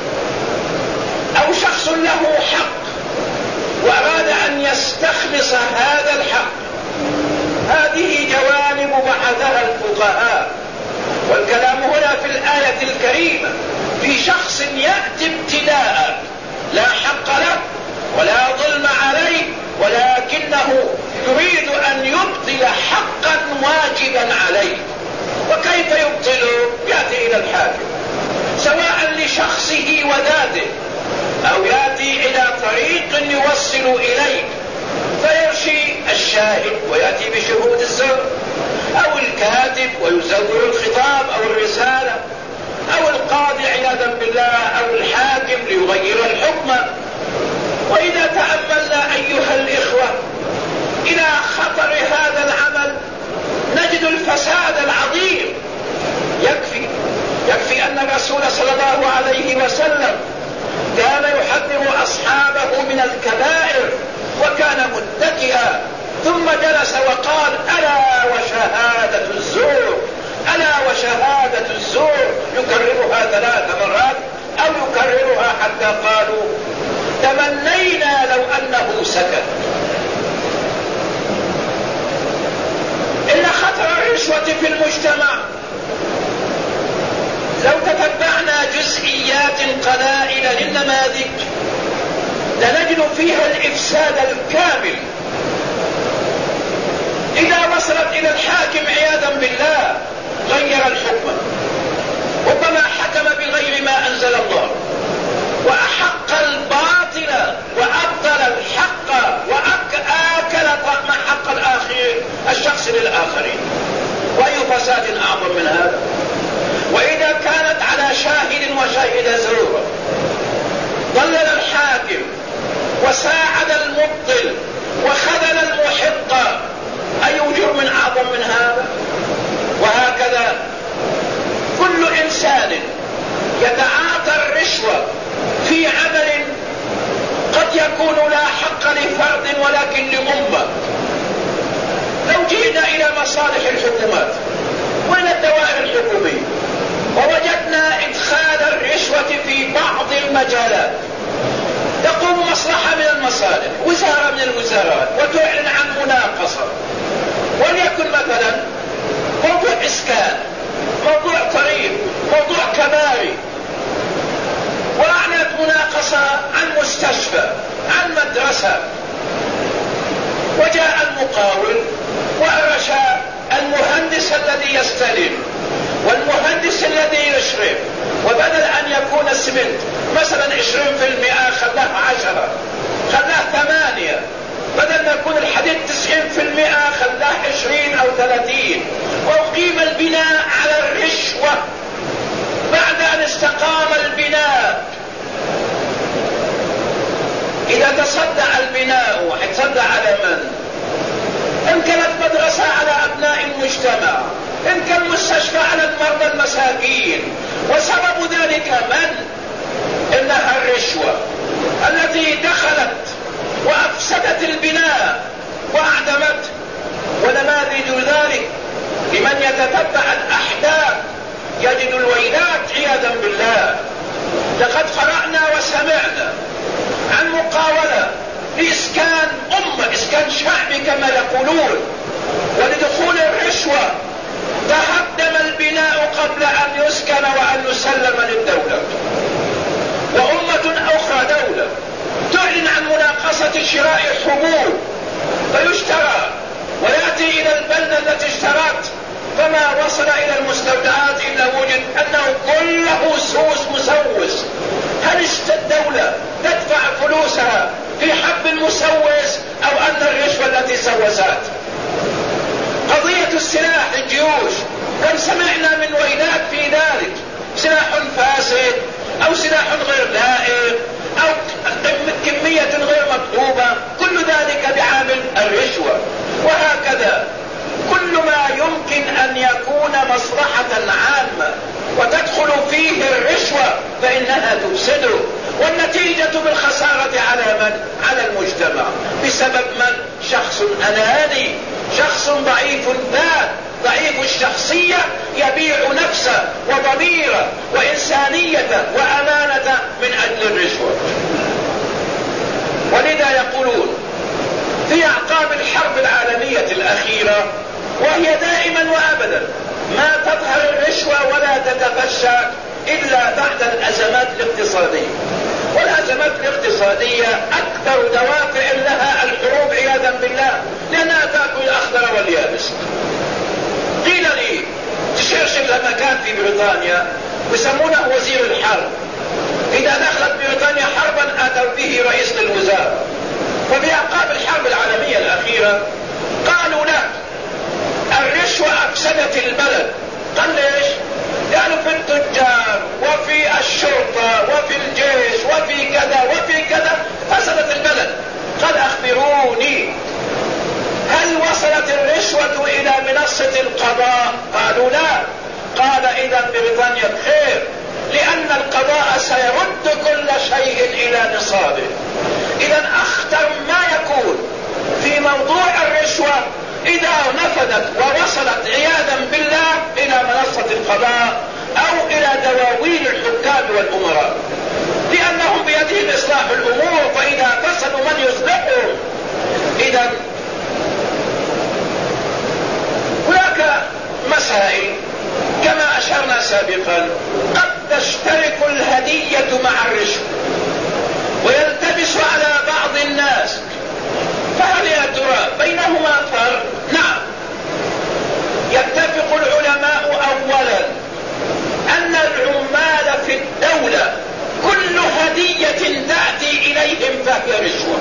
أو شخص له حق وأراد أن يستخلص هذا الحق، هذه جوانب بحثها الفقهاء. والكلام هنا في الآية الكريمة في شخص يأتي ابتداء لا حق له ولا ظلم عليه، ولكنه يريد أن يبطل حقا واجبا عليه. وكيف يبطله؟ يأتي إلى الحاكم سواء لشخصه وذاته، أو يأتي إلى طريق يوصل إليه فيرشي الشاهد ويأتي بشهود الزور، أو الكاتب ويزور الخطاب أو الرسالة، أو القاضي عياذا بالله، أو الحاكم ليغير الحكم. وإذا تأملنا أيها الإخوة إلى خطر هذا العمل نجد الفساد العظيم. يكفي أن الرسول صلى الله عليه وسلم كان يحذر أصحابه من الكبائر، وكان متكئا ثم جلس وقال: ألا وشهادة الزور، ألا وشهادة الزور، يكررها 3 مرات أو يكررها حتى قالوا تمنينا لو أنه سكت. إن خطر الرشوة في المجتمع لو تتبعنا جزئيات قلائل للنماذج لنجد فيها الإفساد الكامل. إذا وصلت إلى الحاكم عياذا بالله غير الحكم، ربما حكم بغير ما أنزل الله، وأحق الباطل وأبطل الحق، وآكل طعم حق الشخص للآخرين. وأي فساد أعظم من هذا؟ وإذا كانت على شاهد وشاهد زور ضلل الحاكم وساعد المبطل وخذل المحق، أي جرم أعظم من هذا؟ وهكذا كل إنسان يتعاطى الرشوة في عمل قد يكون لا حق لفرد ولكن لأمة. لو جئنا إلى مصالح الحكومات وإلى الدوائر الحكومية ووجدنا إدخال الرشوة في بعض المجالات، تقوم مصلحة من المصالح، وزارة من الوزارات، وتعلن عن مناقصة، وليكن مثلا موضوع إسكان، موضوع طريق، موضوع كباري، وأعلنت مناقصة عن مستشفى، عن مدرسة، وجاء المقاول وأرش المهندس الذي يستلم والمهندس الذي يشرف، وبدل أن يكون السمنت مثلا 20% خلاه 10، خلاه 8، بدل ما يكون الحديد 90% خلاه 20 أو 30، وأقيم البناء على الرشوة بعد أن استقام البناء. إذا تصدع البناء وتصدع المجتمع، إن كان مستشفى على المرضى المساكين. وسبب ذلك إنها الرشوة التي دخلت وأفسدت البناء وأعدمته. ونماذج ذلك لمن يتتبع الأحداث يجد الويلات عياذا بالله. لقد قرأنا وسمعنا عن مقاولة لإسكان إسكان شعبي كما يقولون، ولدخول الرشوة تهدم البناء قبل أن يسكن وأن يسلم للدولة. وأمة أخرى دولة تعلن عن مناقصة شراء حبوب فيشترى ويأتي إلى البلدة التي اشترت، فما وصل إلى المستودعات إلا وجد أنه كله سوس مسوس. هل الدولة تدفع فلوسها في حب المسوس أو أن الرشوة التي سوست؟ قضية السلاح للجيوش كم سمعنا من ويلات في ذلك، سلاح فاسد أو سلاح غير لائق أو كمية غير مكتوبة، كل ذلك بعامل الرشوة. وهكذا كل ما يمكن أن يكون مصلحة عامة وتدخل فيه الرشوة فإنها تفسده، والنتيجة بالخسارة على من؟ على المجتمع. بسبب من؟ شخص أناني، شخص ضعيف الذات، ضعيف الشخصية، يبيع نفسه وضميره وإنسانيته وأمانته من أجل الرشوة. ولذا يقولون في أعقاب الحرب العالمية الأخيرة، وهي دائما وأبدا ما تظهر الرشوة ولا تتفشى إلا بعد الأزمات الاقتصادية. والأزمات الاقتصادية أكثر دوافع لها الحروب عياذا بالله، لأنها تأكل الأخضر واليابس. قيل لي تشرشل لما كان في بريطانيا يسمونه وزير الحرب، إذا دخلت بريطانيا حربا أتوا به رئيس للوزراء. وفي أعقاب الحرب العالمية الأخيرة قالوا له الرشوة أفسدت البلد. قال ليش؟ قالوا في التجار وفي الشرطة وفي الجيش وفي كذا وفي كذا فسدت البلد. قال أخبروني هل وصلت الرشوة إلى منصة القضاء؟ قالوا لا. قال إذا بريطانيا بخير، لأن القضاء سيرد كل شيء إلى نصابه. إذا أخطر ما يكون في موضوع الرشوة إذا نفذت ووصلت عياذا بالله إلى منصة القضاء أو إلى دواوين الحكام والأمراء، لأنهم بيدهم إصلاح الأمور، فإذا فسدوا من يصلحهم. إذا هناك مسائل كما أشرنا سابقا قد تشترك الهدية مع الرشوة ويلتبس على بعض الناس، فهل يا ترى بينهما فرق؟ نعم، يتفق العلماء أولا أن العمال في الدولة كل هدية تأتي إليهم فهي رشوة.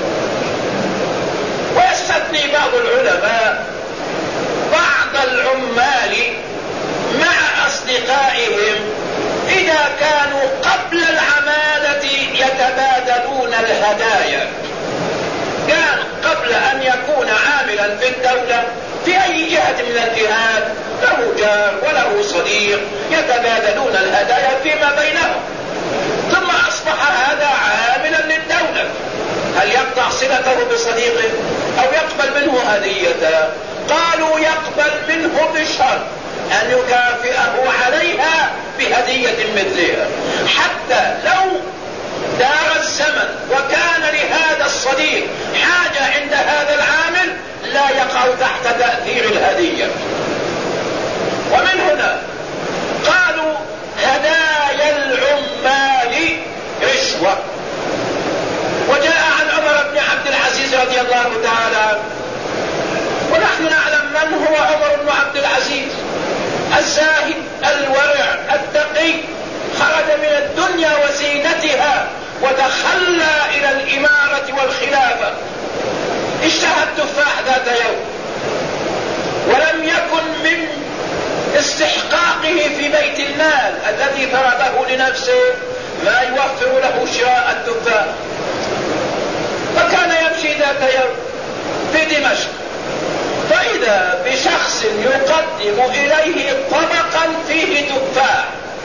ويستثني بعض العلماء بعض العمال مع أصدقائهم إذا كانوا قبل العمالة يتبادلون الهدايا. كان قبل أن يكون عاملا في الدولة في أي جهة من الجهات له جار وله صديق يتبادلون الهدايا فيما بينهم، ثم أصبح هذا عاملا للدولة. هل يقطع صلته بصديقه أو يقبل منه هدية؟ قالوا يقبل منه بشرط أن يكافئه عليها بهدية مثلها، حتى لو دار الزمن وكان لهذا الصديق حاجة عند هذا العامل لا يقع تحت تأثير الهدية. ومن هنا قالوا هدايا العمال رشوة. وجاء عن عمر بن عبد العزيز رضي الله تعالى، ونحن نعلم من هو عمر بن عبد العزيز، الزاهد الورع التقي، خرج من الدنيا وزينتها وتخلى إلى الإمارة والخلافة. اشتهى التفاح ذات يوم، ولم يكن من استحقاقه في بيت المال الذي فرضه لنفسه ما يوفر له شراء التفاح، فكان يمشي ذات يوم في دمشق، فإذا فإذا بشخص يقدم إليه طبقا فيه تفاح،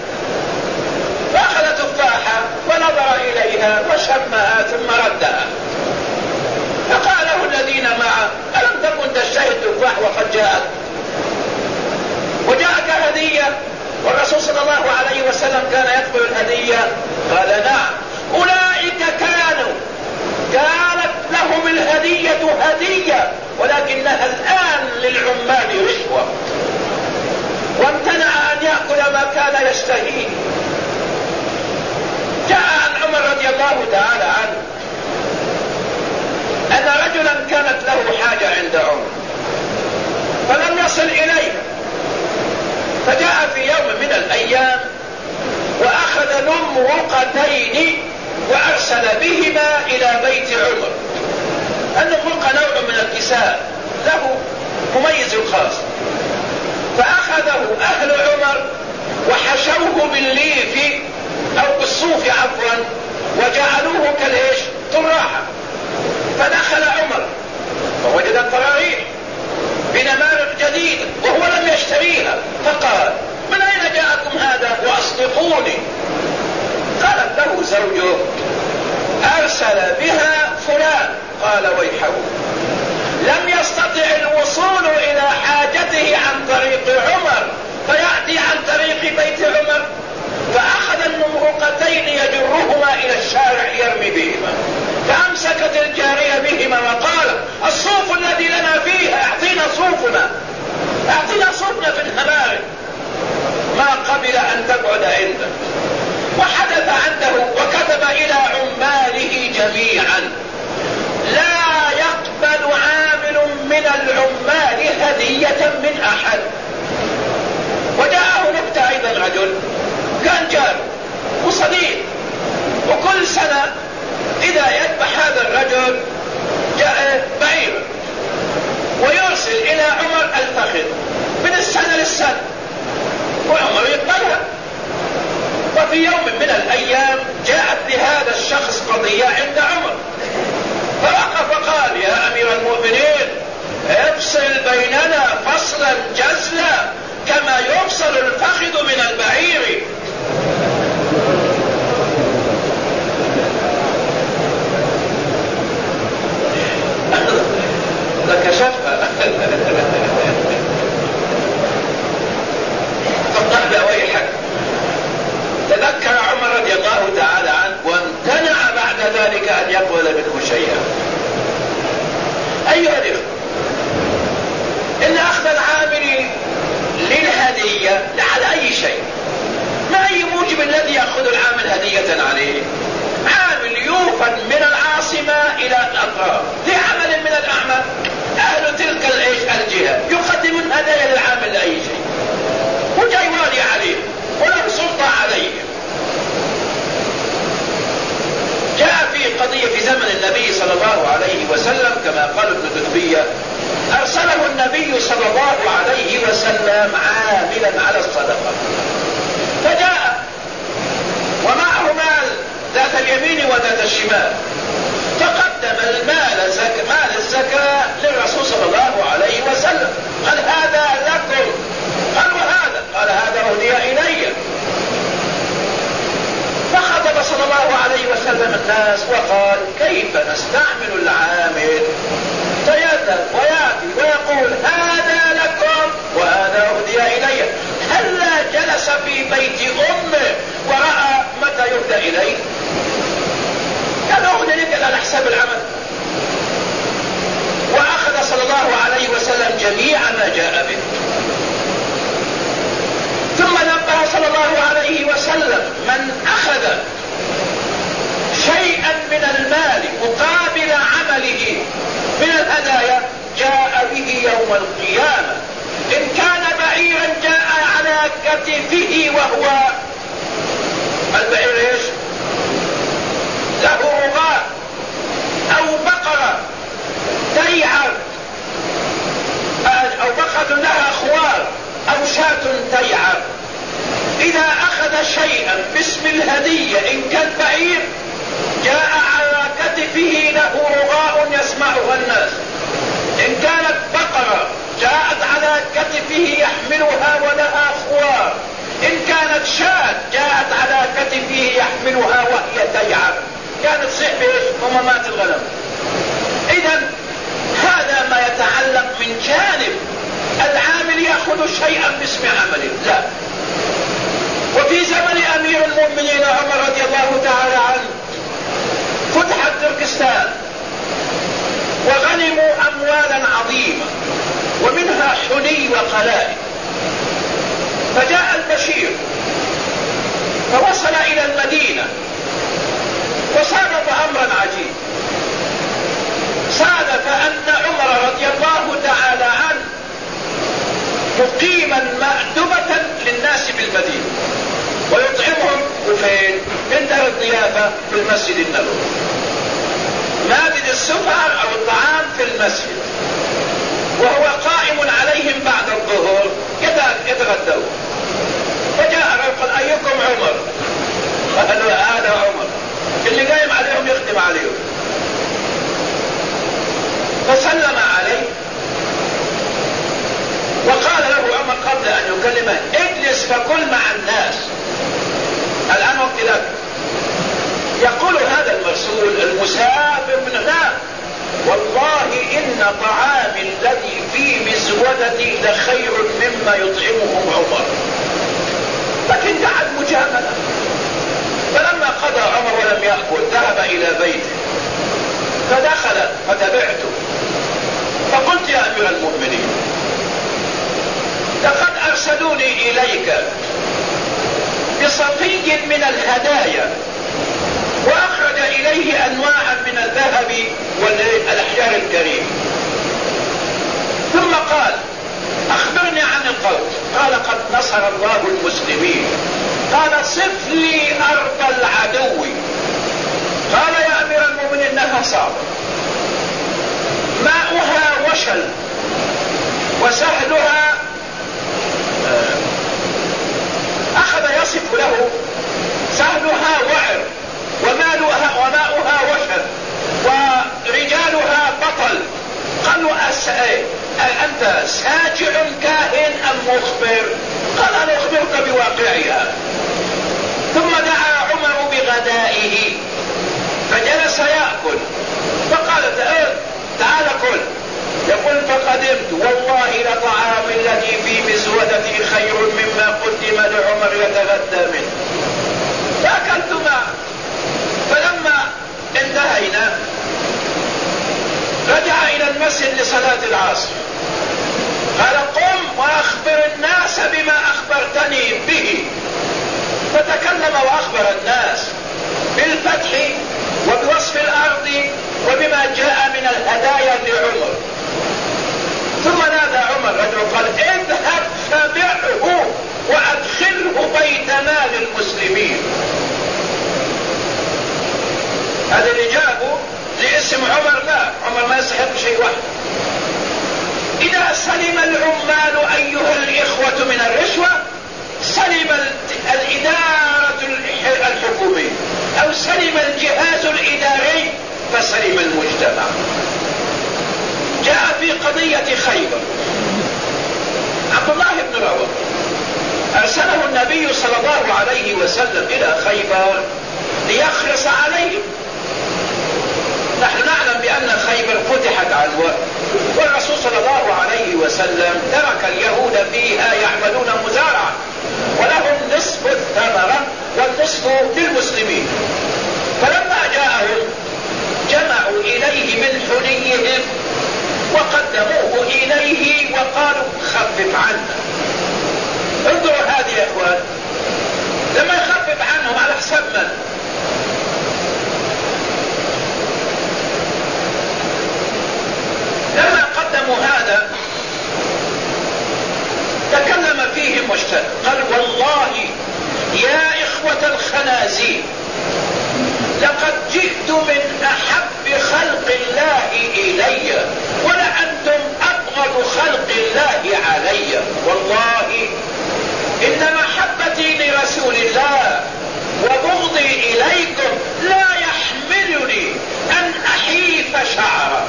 فأخذ تفاحة ونظر إليها وشمها ثم ردها، فقال له الذين معه: ألم تكن تشتهي التفاح وقد جاءت وجاءك هدية؟ والرسول صلى الله عليه وسلم كان يقبل الهدية. قال: نعم، أولئك كانت لهم الهدية هدية، ولكنها الآن للعمال رشوة، وامتنع أن يأكل ما كان يشتهيه. جاء عن عمر رضي الله تعالى عنه أن رجلا كانت له حاجة عند عمر فلم يصل إليها، فجاء في يوم من الأيام وأخذ نمرقتين وأرسل بهما إلى بيت عمر. النمرقة نوع من الكساء له مميز خاص، فأخذه أهل عمر وحشوه بالليف أو بالصوف عفوا، وجعلوه كالإيش؟ طراحة. فدخل عمر فوجد الطراريح بنمارق جديدة وهو لم يشتريها، فقال: من أين جاءكم هذا وأصدقوني؟ قالت له زوجه: أرسل بها فلان. قال: ويحه، لم يستطع الوصول إلى حاجته عن طريق عمر فيأتي عن طريق بيت عمر، فأخذ النمرقتين يجرهما إلى الشارع يرمي بهما، فأمسكت الجارية بهما وقالت: الصوف الذي لنا فيه، أعطينا صوفنا، أعطينا صوفنا في النمارق. ما قبل أن تقعد عنده، وحدث عنده وكتب إلى عماله جميعا: لا يقبل عامل من العمال هدية من أحد. وجاءه نكتة أيضا، رجل كان جار وصديق، وكل سنة إذا يذبح هذا الرجل جاء بعير ويرسل إلى عمر الفخذ من السنة للسنة، وعمر يقبلها. وفي يوم من الأيام جاءت لهذا الشخص قضية عند عمر، فوقف وقال: يا أمير المؤمنين، افصل بيننا فصلا جزلا كما يفصل الفخذ من البعير. كشفها فقال: ويحك. تذكر عمر رضي الله تعالى عنه وامتنع بعد ذلك أن يقبل منه شيئا. أيها الإخوة، إن أخذ العامل للهدية على أي شيء، ما أي موجب الذي يأخذ العامل هدية عليه؟ عامل يوفد من العاصمة إلى الأطراف لعمل من الأعمال، أهل تلك الجهة يقدمون هدايا للعامل لأي شيء، وجاي والي عليه وله سلطة عليه. جاء في قضية في زمن النبي صلى الله عليه وسلم كما قال ابن تتبية: أرسله النبي صلى الله عليه وسلم عاملا على الصدقة، فجاء ومعه مال ذات اليمين وذات الشمال، فقدم مال الزكاة للرسول صلى الله عليه وسلم. قال: هذا لكم. قال: وهذا؟ قال: هذا أهدي إلي. فخطب صلى الله عليه وسلم الناس وقال: كيف نستعمل العامل فيذهب ويأتي ويقول: هذا لكم وهذا أهدي إلي؟ هلا جلس في بيت أمه ورأى متى يهدى إليه؟ كان أهدى لك على حساب العمل. وأخذ صلى الله عليه وسلم جميع ما جاء به، ثم نبه صلى الله عليه وسلم: من أخذ شيئا من المال مقابل عمله من الهدايا جاء به يوم القيامة، إن كان بعيرا جاء على كتفه وهو البعير ايش؟ له رغاء، أو بقرة تيعر، أو بقرة لها خوار، أو شاة تيعر. إذا أخذ شيئا باسم الهدية إن كان بعير جاء على كتفه له رغاء يسمعها الناس، إن كانت بقرة جاء يأخذ شيئا باسم عمله، لا. وفي زمن أمير المؤمنين عمر رضي الله تعالى عنه فتحت تركستان وغنموا أموالا عظيمة ومنها حلي وقلائد، فجاء البشير فوصل إلى المدينة وصادف أمرا عجيب. صادف أن عمر رضي الله تعالى عنه مقيما مأدبة للناس بالمدينة ويطعمهم وفين؟ من دار الضيافة في المسجد النبوي، مائدة السفر أو الطعام في المسجد، وهو قائم عليهم بعد الظهر يتغدون. فجاء الرجل قال أيكم عمر؟ قالوا هذا عمر اللي قايم عليهم يخدم عليهم. فسلم عليه وقال له عمر قبل أن يكلمه اجلس فكل مع الناس، الآن وقت لك. يقول هذا المرسول المسافر من هناك والله إن طعامي الذي في مزودتي لخير مما يطعمهم عمر، لكن قعد مجاملة. فلما قضى عمر ولم يأكل ذهب إلى بيته، فدخل فتبعته فقلت يا أمير المؤمنين لقد أرسلوني إليك بصفي من الهدايا وأخرج إليه أنواعا من الذهب والأحجار الكريمة، ثم قال أخبرني عن القوم. قال قد نصر الله المسلمين. قال صف لي أرض العدو. قال يا أمير المؤمنين إنها صعبة، ماؤها وشل وسهلها. أخذ يصف له سهلها وعر وماؤها وشل ورجالها بطل. قالوا أنت ساجع كاهن أم مخبر؟ قال أنا أخبرك بواقعها. ثم دعا عمر بغدائه فجلس يأكل، فقال تعال كل. يقول فقدمت والله لطعام الذي في مسودتي خير مما قدم لعمر يتغدى منه، فأكلت معه. فلما انتهينا رجع إلى المسجد لصلاة العصر، قال قم وأخبر الناس بما أخبرتني به. فتكلم وأخبر الناس بالفتح وبوصف الأرض وبما جاء من الهدايا لعمر. ثم نادى عمر رجل قال اذهب فبعه وأدخله بيت مال المسلمين. هذا اللي جابه لاسم عمر، لا، عمر ما يستحق شيء واحد. إذا سلم العمال أيها الإخوة من الرشوة سلم الإدارة الحكومية، أو سلم الجهاز الإداري فسلم المجتمع. جاء في قضية خيبر عبد الله بن رواحة أرسله النبي صلى الله عليه وسلم إلى خيبر ليخلص عليهم. نحن نعلم بأن خيبر فتحت عنوة، والرسول صلى الله عليه وسلم ترك اليهود فيها يعملون مزارعة ولهم نصف الثمرة والنصف للمسلمين. فلما جاءهم جمعوا إليه من حليهم وقدموه إليه وقالوا خفف عنا. انظروا هذه يا اخوان، لما يخفف عنهم على حساب من؟ لما قدموا هذا تكلم فيهم واشتد، قال والله يا إخوة الخنازير لقد جئت من أحب خلق الله إلي ولأنتم أبغض خلق الله علي. والله إن محبتي لرسول الله وبغضي إليكم لا يحملني أن أحيف شعرا.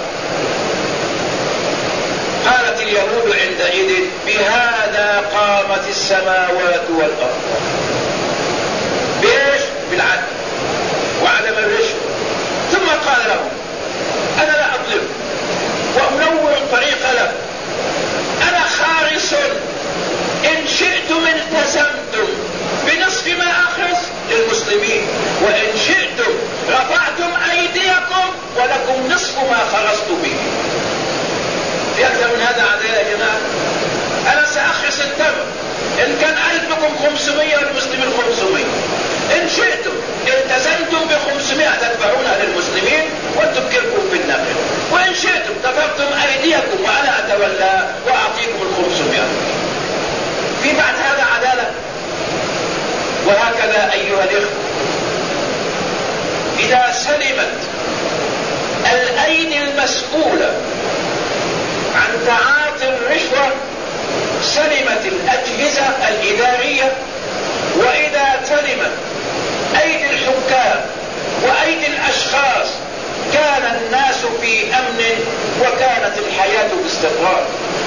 قالت اليهود عندئذ بهذا قامت السماوات والأرض. بإيش؟ بالعدل وعدم الرشوة. ثم قال لهم أنا لا أظلم وأنور الطريق له، أنا خارس أيديكم وأنا أتولى وأعطيكم ال500. في بعد هذا عدالة؟ وهكذا أيها الإخوة، إذا سلمت الأيدي المسؤولة عن تعاطي الرشوة سلمت الأجهزة الإدارية، وإذا سلمت أيدي الحكام وأيدي الأشخاص كان الناس في أمن وكانت الحياة باستقرار.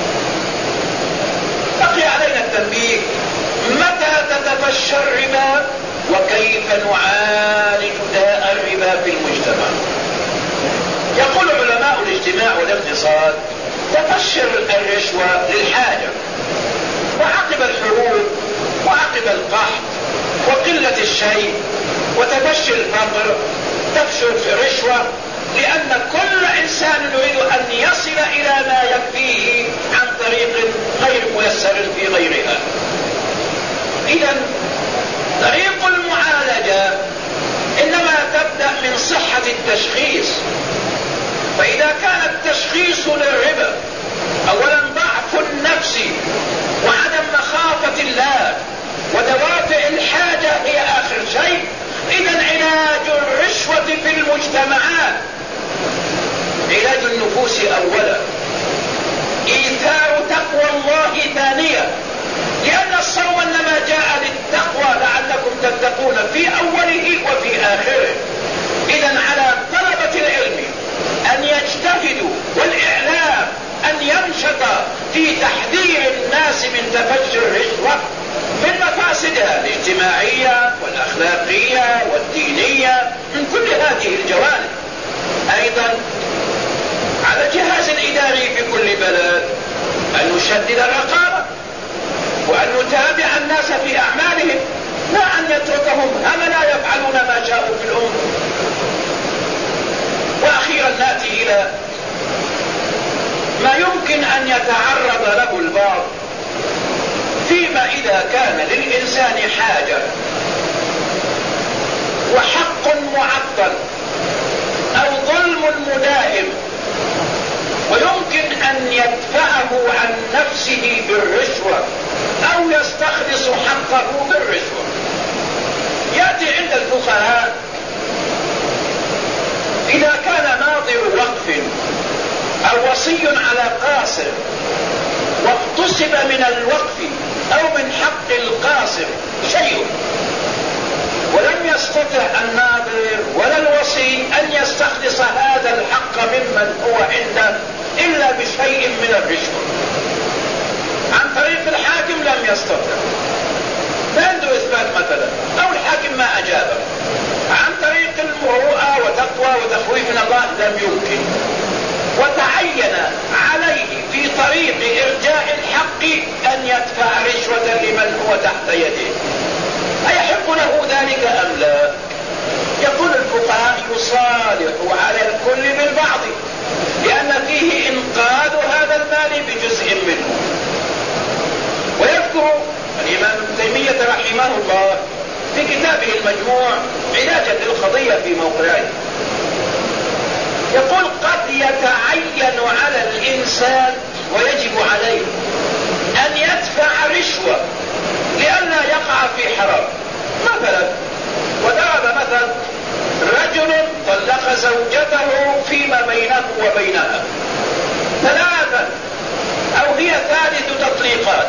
بقي علينا التنبيه: متى تتفشى الربا وكيف نعالج داء الربا في المجتمع؟ يقول علماء الاجتماع والاقتصاد: تفشي الرشوة للحاجة، وعقب الحروب وعقب القحط وقلة الشيء وتفشي الفقر تفشي الرشوة، لأن كل إنسان يريد أن يصل إلى ما يكفيه عن طريق غير ميسر في غيرها. إذن طريق المعالجة إنما تبدأ من صحة التشخيص. فإذا كان التشخيص للربا أولا ضعف النفس وعدم مخافة الله ودوافع الحاجة هي آخر شيء، إذن علاج الرشوة في المجتمعات علاج النفوس أولا، إيثار تقوى الله ثانيا، لأن الصوم إنما جاء للتقوى لعلكم تتقون في أوله وفي آخره. إذن على طلبة العلم أن يجتهدوا والإعلام أن ينشط في تحذير الناس من تفشي الرشوة من مفاسدها الاجتماعية والأخلاقية والدينية من كل هذه الجوانب. أيضا على الجهاز الإداري في كل بلد أن يشدد الرقابة وأن يتابع الناس في أعمالهم، لا أن يتركهم هملا يفعلون ما شاءوا في الأمة. وأخيرا نأتي إلى ما يمكن أن يتعرض له البعض فيما إذا كان للإنسان حاجة وحق معطل أو ظلم مداهم ويمكن أن يدفعه عن نفسه بالرشوة أو يستخلص حقه بالرشوة. يأتي عند الفقهاء إذا كان ناظر وقف أو وصي على قاصر واغتصب من الوقف أو من حق القاصر شيء ولم يستطع الناظر ولا الوصي أن يستخلص هذا الحق ممن هو عنده إلا بشيء من الرشوة، عن طريق الحاكم لم يستطع، ما عنده إثبات مثلا، أو الحاكم ما أجابه، عن طريق المروءة وتقوى وتخويف من الله لم يمكن، وتعين عليه في طريق إرجاء الحق أن يدفع رشوة لمن هو تحت يده، أيحق له ذلك أم لا؟ يقول الفقهاء يصالح على الكل بالبعض، لأن فيه إنقاذ هذا المال بجزء منه. ويذكر الإمام ابن تيمية رحمه الله في كتابه المجموع علاجا للقضية في موقعه، يقول: قد يتعين على الإنسان ويجب عليه أن يدفع رشوة لئلا يقع في حرام. مثلا وضرب مثل رجل طلق زوجته فيما بينه وبينها 3 أو هي 3 تطليقات،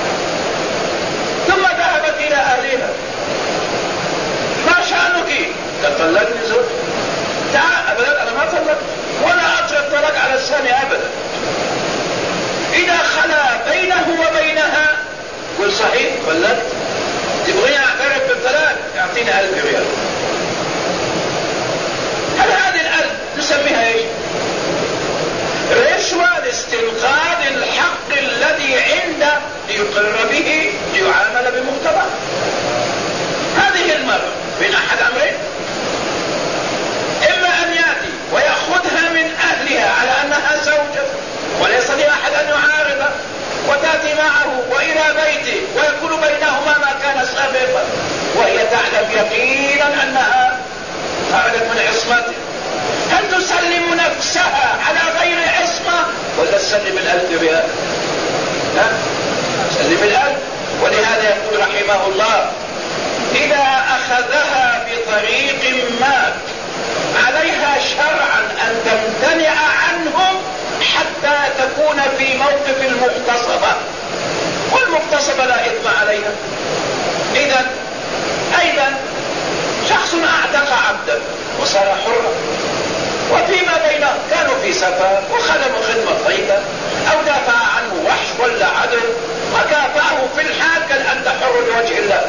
ثم ذهبت إلى أهلها: ما شأنك؟ طلقني زوجي. تعال. أبدا أنا ما طلقت ولا أطلق طلق على الثاني أبدا. إذا خلا بينه وبينها قل: صحيح طلقت، تبغيني أعترف بالطلاق؟ يعطيني 1000 ريال. هل هذه ال1000 نسميها ايش؟ رشوة لاستنقاذ الحق الذي عنده ليقر به ليعامل بمقتضاه. هذه المرة من أحد أمرين: إما أن يأتي ويأخذها من أهلها على أنها زوجة وليس لأحد أن يعارضه، وتأتي معه وإلى بيته ويكون بينهما ما كان سابقا، وهي تعلم يقينا رحمه الله إذا أخذها بطريق ما عليها شرعا أن تمتنع عنه حتى تكون في موقف المغتصبة، والمغتصبة لا إثم عليها. إذن أيضا شخص أعتق عبدا وصار حرا، وفيما بينهم كانوا في سفر وخدموا خدمة طيبة أو دافع عنه وحش ولا عدل وكافأه في الحال كان أنت حر لوجه الله.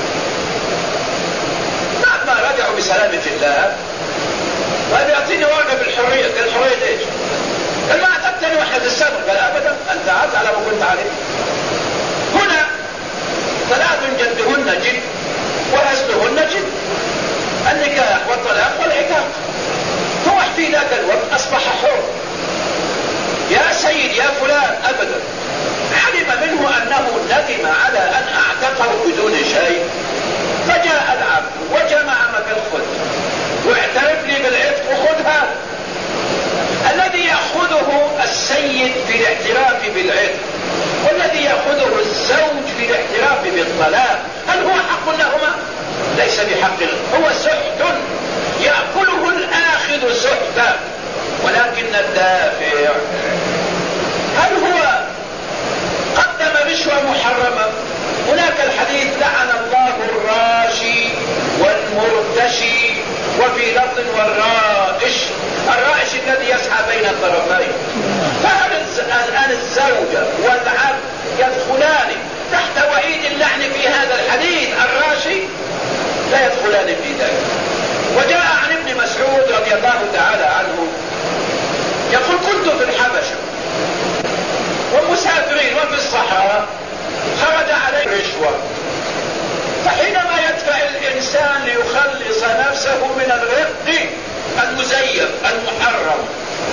بعد ما رجعوا بسلامة الله قال يعطيني ورقة بالحرية. قال الحرية ايش؟ قال ما اعتقتني واحد السفر. قال أبدا أنت عبد على ما كنت عليه. هنا ثلاث جدهن جد وأصلهن جد، النكاح والطلاق والعتاق. هو في ذاك الوقت أصبح حر. يا سيد يا فلان أبدا، علم منه أنه ندم على أن أعتقه بدون شيء، فجاء العبد وجمع مك الخد واعترف لي بالعتق وخذ هذا. الذي يأخذه السيد في الاعتراف بالعتق والذي يأخذه الزوج في الاعتراف بالطلاق، هل هو حق لهما؟ ليس بحق، هو سحت يأكله الآخذ سحتا، ولكن الدافع هل هو قدم رشوة محرمة؟ هناك الحديث لعن الله الراشي والمرتشي، وفي لفظ والرائش، الرائش الذي يسعى بين الطرفين. فهل الآن الزوجة والعبد يدخلان تحت وعيد اللعن في هذا الحديث؟ الراشي لا يدخلان في ذلك. وجاء عن ابن مسعود رضي الله تعالى عنه يقول كنت في الحبشة ومسافرين وفي الصحراء، خرج عليه رشوة، فحينما يدفع الإنسان ليخلص نفسه من الرق المزيف المحرم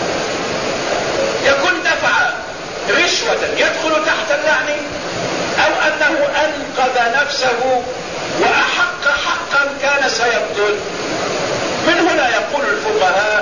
يكون دفع رشوة يدخل تحت اللعن، أو أنه أنقذ نفسه وأحق حقا كان سيبطل. من هنا يقول الفقهاء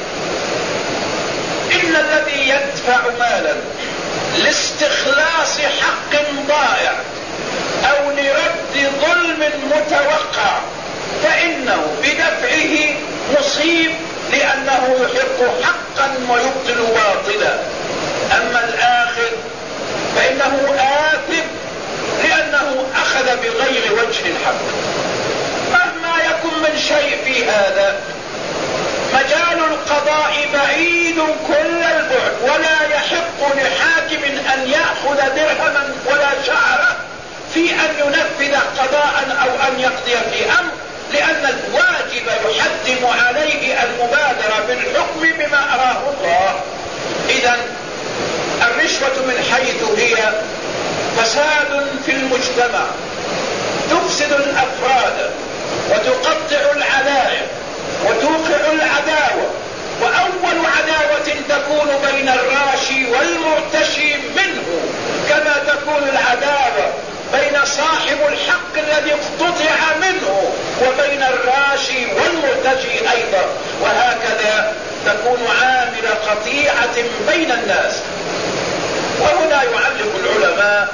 إن الذي يدفع مالا لاستخلاص حق ضائع أو لرد ظلم متوقع فإنه بدفعه مصيب لأنه يحق حقا ويبطل باطلا. أما الآخر فإنه آثم لأنه أخذ بغير وجه الحق. مهما يكن من شيء في هذا مجال القضاء بعيد كل البعد، ولا يحق لحاكم أن يأخذ درهما ولا شعرة في أن ينفذ قضاء أو أن يقضي في أمر، لأن الواجب يحتم عليه المبادرة بالحكم بما أراه الله. إذن الرشوة من حيث هي فساد في المجتمع، تفسد الأفراد وتقطع العلايق وتوقع العداوة، وأول عداوة تكون بين الراشي والمرتشي منه، كما تكون العداوة بين صاحب الحق الذي اقتطع منه وبين الراشي والمرتشي أيضا، وهكذا تكون عامل قطيعة بين الناس. وهنا يعلق العلماء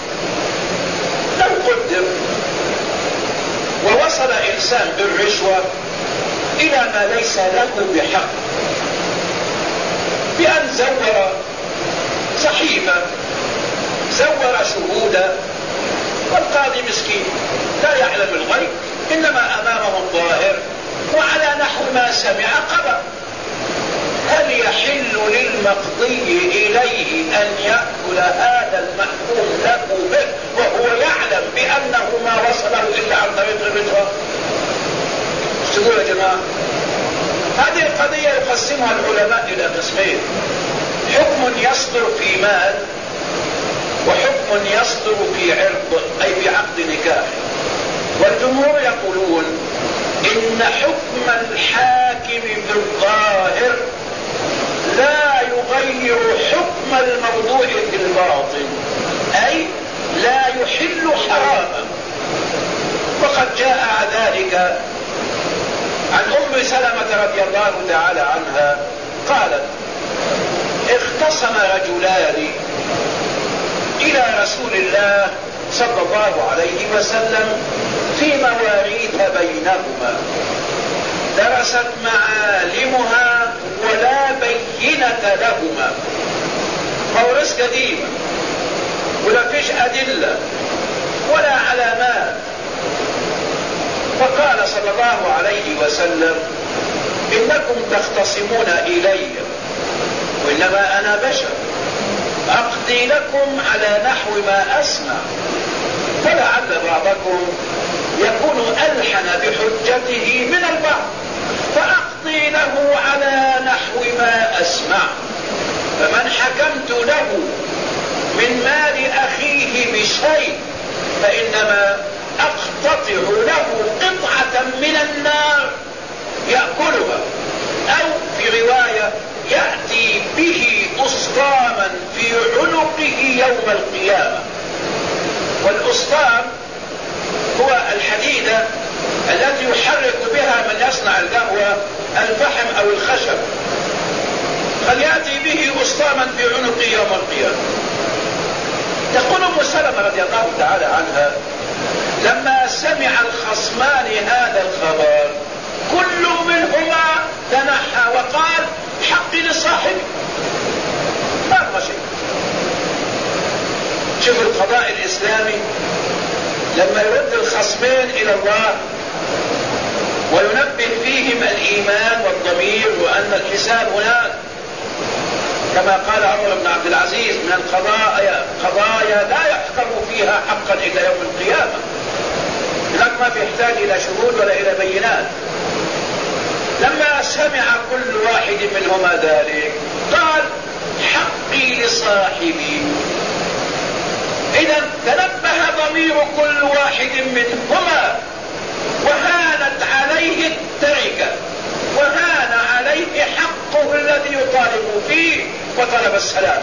لو قدر ووصل إنسان بالرشوة إلى ما ليس له بحق، بأن زور صحيفة، زور شهودا، والقاضي مسكين لا يعلم الغيب، إنما أمامه الظاهر وعلى نحو ما سمع قضى. هل يحل للمقضي إليه أن يأكل هذا المحكوم له به وهو يعلم بأنه ما وصله إلا عن طريق الرشوة؟ ايش تقول يا جماعة؟ هذه القضية يقسمها العلماء إلى قسمين: حكم يصدر في مال، وحكم يصدر في عرض أي في عقد نكاح. والجمهور يقولون إن حكم الحاكم بالظاهر لا يغير حكم الموضوع في الباطن، أي لا يحل حراما. وقد جاء ذلك عن أم سلمة رضي الله تعالى عنها قالت: اختصم رجلان إلى رسول الله صلى الله عليه وسلم في مواريث بينهما درست معالمها ولا بينة لهما، مواريث قديمة ولا فيش أدلة ولا علامات. فقال صلى الله عليه وسلم: إنكم تختصمون إلي وإنما أنا بشر أقضي لكم على نحو ما أسمع، فلعل بعضكم يكون ألحن بحجته من البعض فأقضي له على نحو ما أسمع. فمن حكمت له من مال أخيه بشيء فإنما أقتطع له قطعة من النار يأكلها، أو في رواية يأتي به أسطاما في عنقه يوم القيامة. والأسطام هو الحديدة التي يحرك بها من يصنع القهوة الفحم أو الخشب، فليأتي به أسطاما في عنقه يوم القيامة. تقول أم سلمة رضي الله تعالى عنها: لما سمع الخصمان هذا الخبر كل منهما تنحى وقال: حقي لصاحبي، ما أبغى شيء. شوف القضاء الإسلامي لما يرد الخصمين إلى الله وينبه فيهم الإيمان والضمير وأن الحساب هناك، كما قال عمر بن عبد العزيز: من قضايا لا يحكم فيها حقا إلى يوم القيامة، لك ما بيحتاج إلى شهود ولا إلى بينات. لما سمع كل واحد منهما ذلك قال: حقي لصاحبي. إذا تنبه ضمير كل واحد منهما وهانت عليه التركة وهان عليه حقه الذي يطالب فيه وطلب السلامة.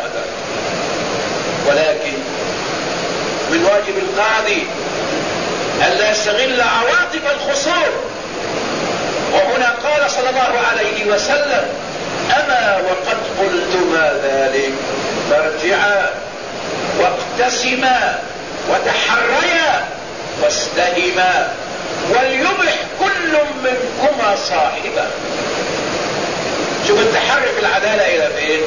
ولكن من واجب القاضي ألا يستغل عواطف الخصوم. وهنا قال صلى الله عليه وسلم: أما وقد قلتما ذلك فارجعا واقتسما وتحريا واستهما وليبح كل منكما صاحبه. شوف التحري في العدالة إلى فين؟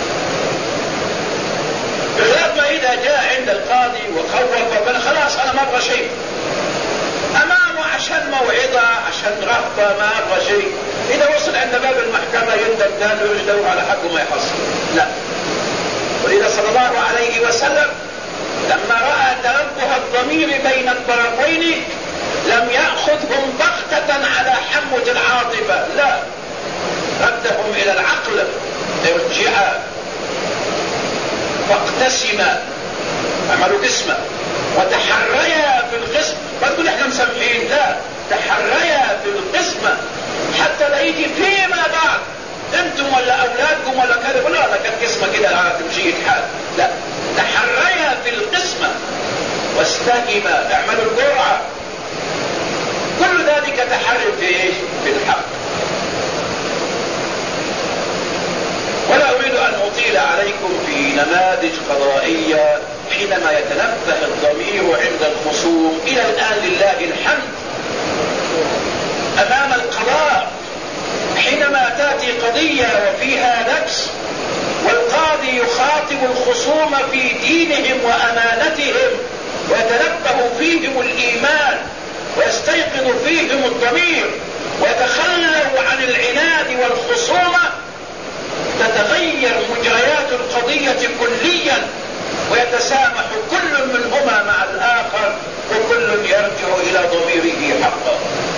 بخلاف ما إذا جاء عند القاضي وخوف وقال: خلاص أنا ما أبغى شيء، أمامه عشان موعظة عشان رهبة ما أبغى شيء، إذا وصل عند باب المحكمة يندم ثاني ويجدوا على حقه ما يحصل. لا. ولذا صلى الله عليه وسلم لما رأى تنبه الضمير بين الطرفين لم يأخذهم بغتة على حموة العاطفة، لا، ردهم إلى العقل: ارجعا واقتسما، عملوا قسمة، وتحريا في القسم. ما تقول احنا مسامحين، لا، تحريا في القسمة حتى لا يجي فيما بعد انتم ولا اولادكم ولا كذا ولا انا كان قسمة كده تمشي الحال، لا، تحريا في القسمة واستهما، اعملوا القرعة. كل ذلك تحري في ايش؟ في الحق. ولا أريد أن أطيل عليكم في نماذج قضائية حينما يتنبه الضمير عند الخصوم. إلى الآن لله الحمد أمام القضاء حينما تأتي قضية وفيها نكس والقاضي يخاطب الخصوم في دينهم وأمانتهم ويتنبه فيهم الإيمان ويستيقظ فيهم الضمير ويتخلوا عن العناد والخصومة، تتغير مجريات القضية كليا ويتسامح كل منهما مع الآخر وكل يرجع إلى ضميره حقا.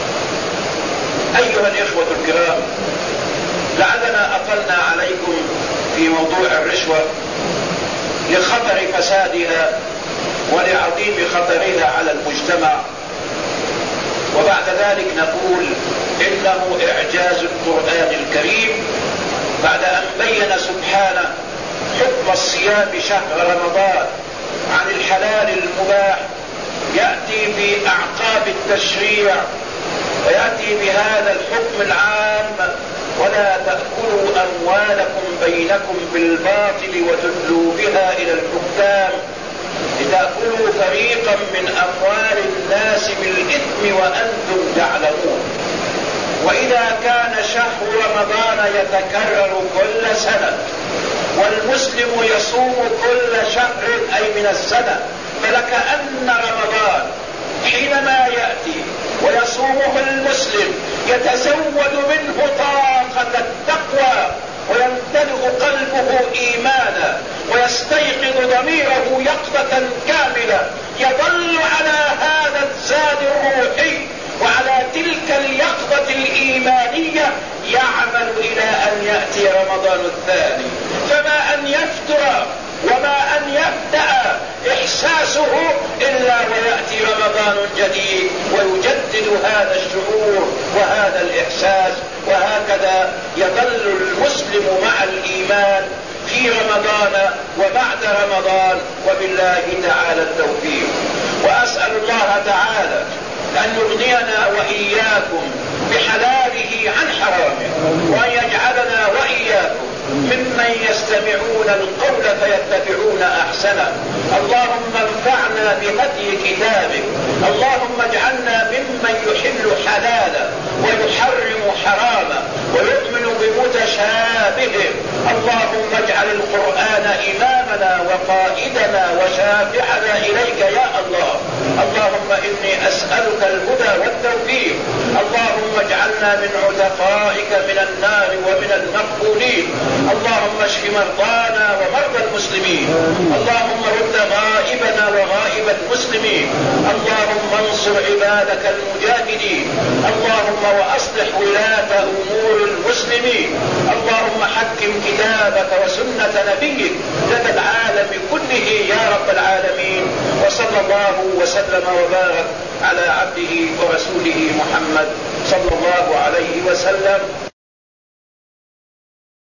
أيها الإخوة الكرام، لعلنا أطلنا عليكم في موضوع الرشوة لخطر فسادها ولعظيم خطرها على المجتمع، وبعد ذلك نقول إنه إعجاز القرآن الكريم بعد أن بين سبحانه حكم الصيام شهر رمضان عن الحلال المباح، يأتي في أعقاب التشريع ويأتي بهذا الحكم العام: ولا تأكلوا أموالكم بينكم بالباطل وتدلوا بها إلى الحكام لتأكلوا فريقا من أموال الناس بالإثم وأنتم تعلمون. وإذا كان شهر رمضان يتكرر كل سنة والمسلم يصوم كل شهر أي من السنة، فلكأن رمضان حينما يأتي ويصومه المسلم يتزود منه طاقة التقوى ويمتلئ قلبه إيمانا ويستيقظ ضميره يقظة كاملة، يظل على هذا الزاد الروحي وعلى تلك اليقظة الإيمانية يعمل إلى أن يأتي رمضان الثاني. فما أن يفتر وما أن يبدأ إحساسه إلا ويأتي رمضان جديد ويجدد هذا الشعور وهذا الإحساس. وهكذا يظل المسلم مع الإيمان في رمضان وبعد رمضان، وبالله تعالى التوفيق. وأسأل الله تعالى أن يغنينا وإياكم بحلاله عن حرامه، وأن يجعلنا وإياكم ممن يستمعون القول فيتبعون أحسنه. اللهم انفعنا بهدي كتابك، اللهم اجعلنا ممن يحل حلالا ويحرم حراما ويؤمن بمتشابهه. اللهم اجعل القرآن إمامنا وقائدنا وشافعنا إليك يا الله. اللهم إني أسألك الهدى والتوفيق. اللهم اجعلنا من عتقائك من النار ومن المقبولين. اللهم اشف مرضانا ومرضى المسلمين. اللهم رد غائبنا وغائب المسلمين. اللهم انصر عبادك المجاهدين. اللهم وأصلح ولاة أمور المسلمين. اللهم حكم كتابك وسنة نبيك لدى العالم كله يا رب العالمين. وصلى الله وسلم وبارك على عبده ورسوله محمد صلى الله عليه وسلم.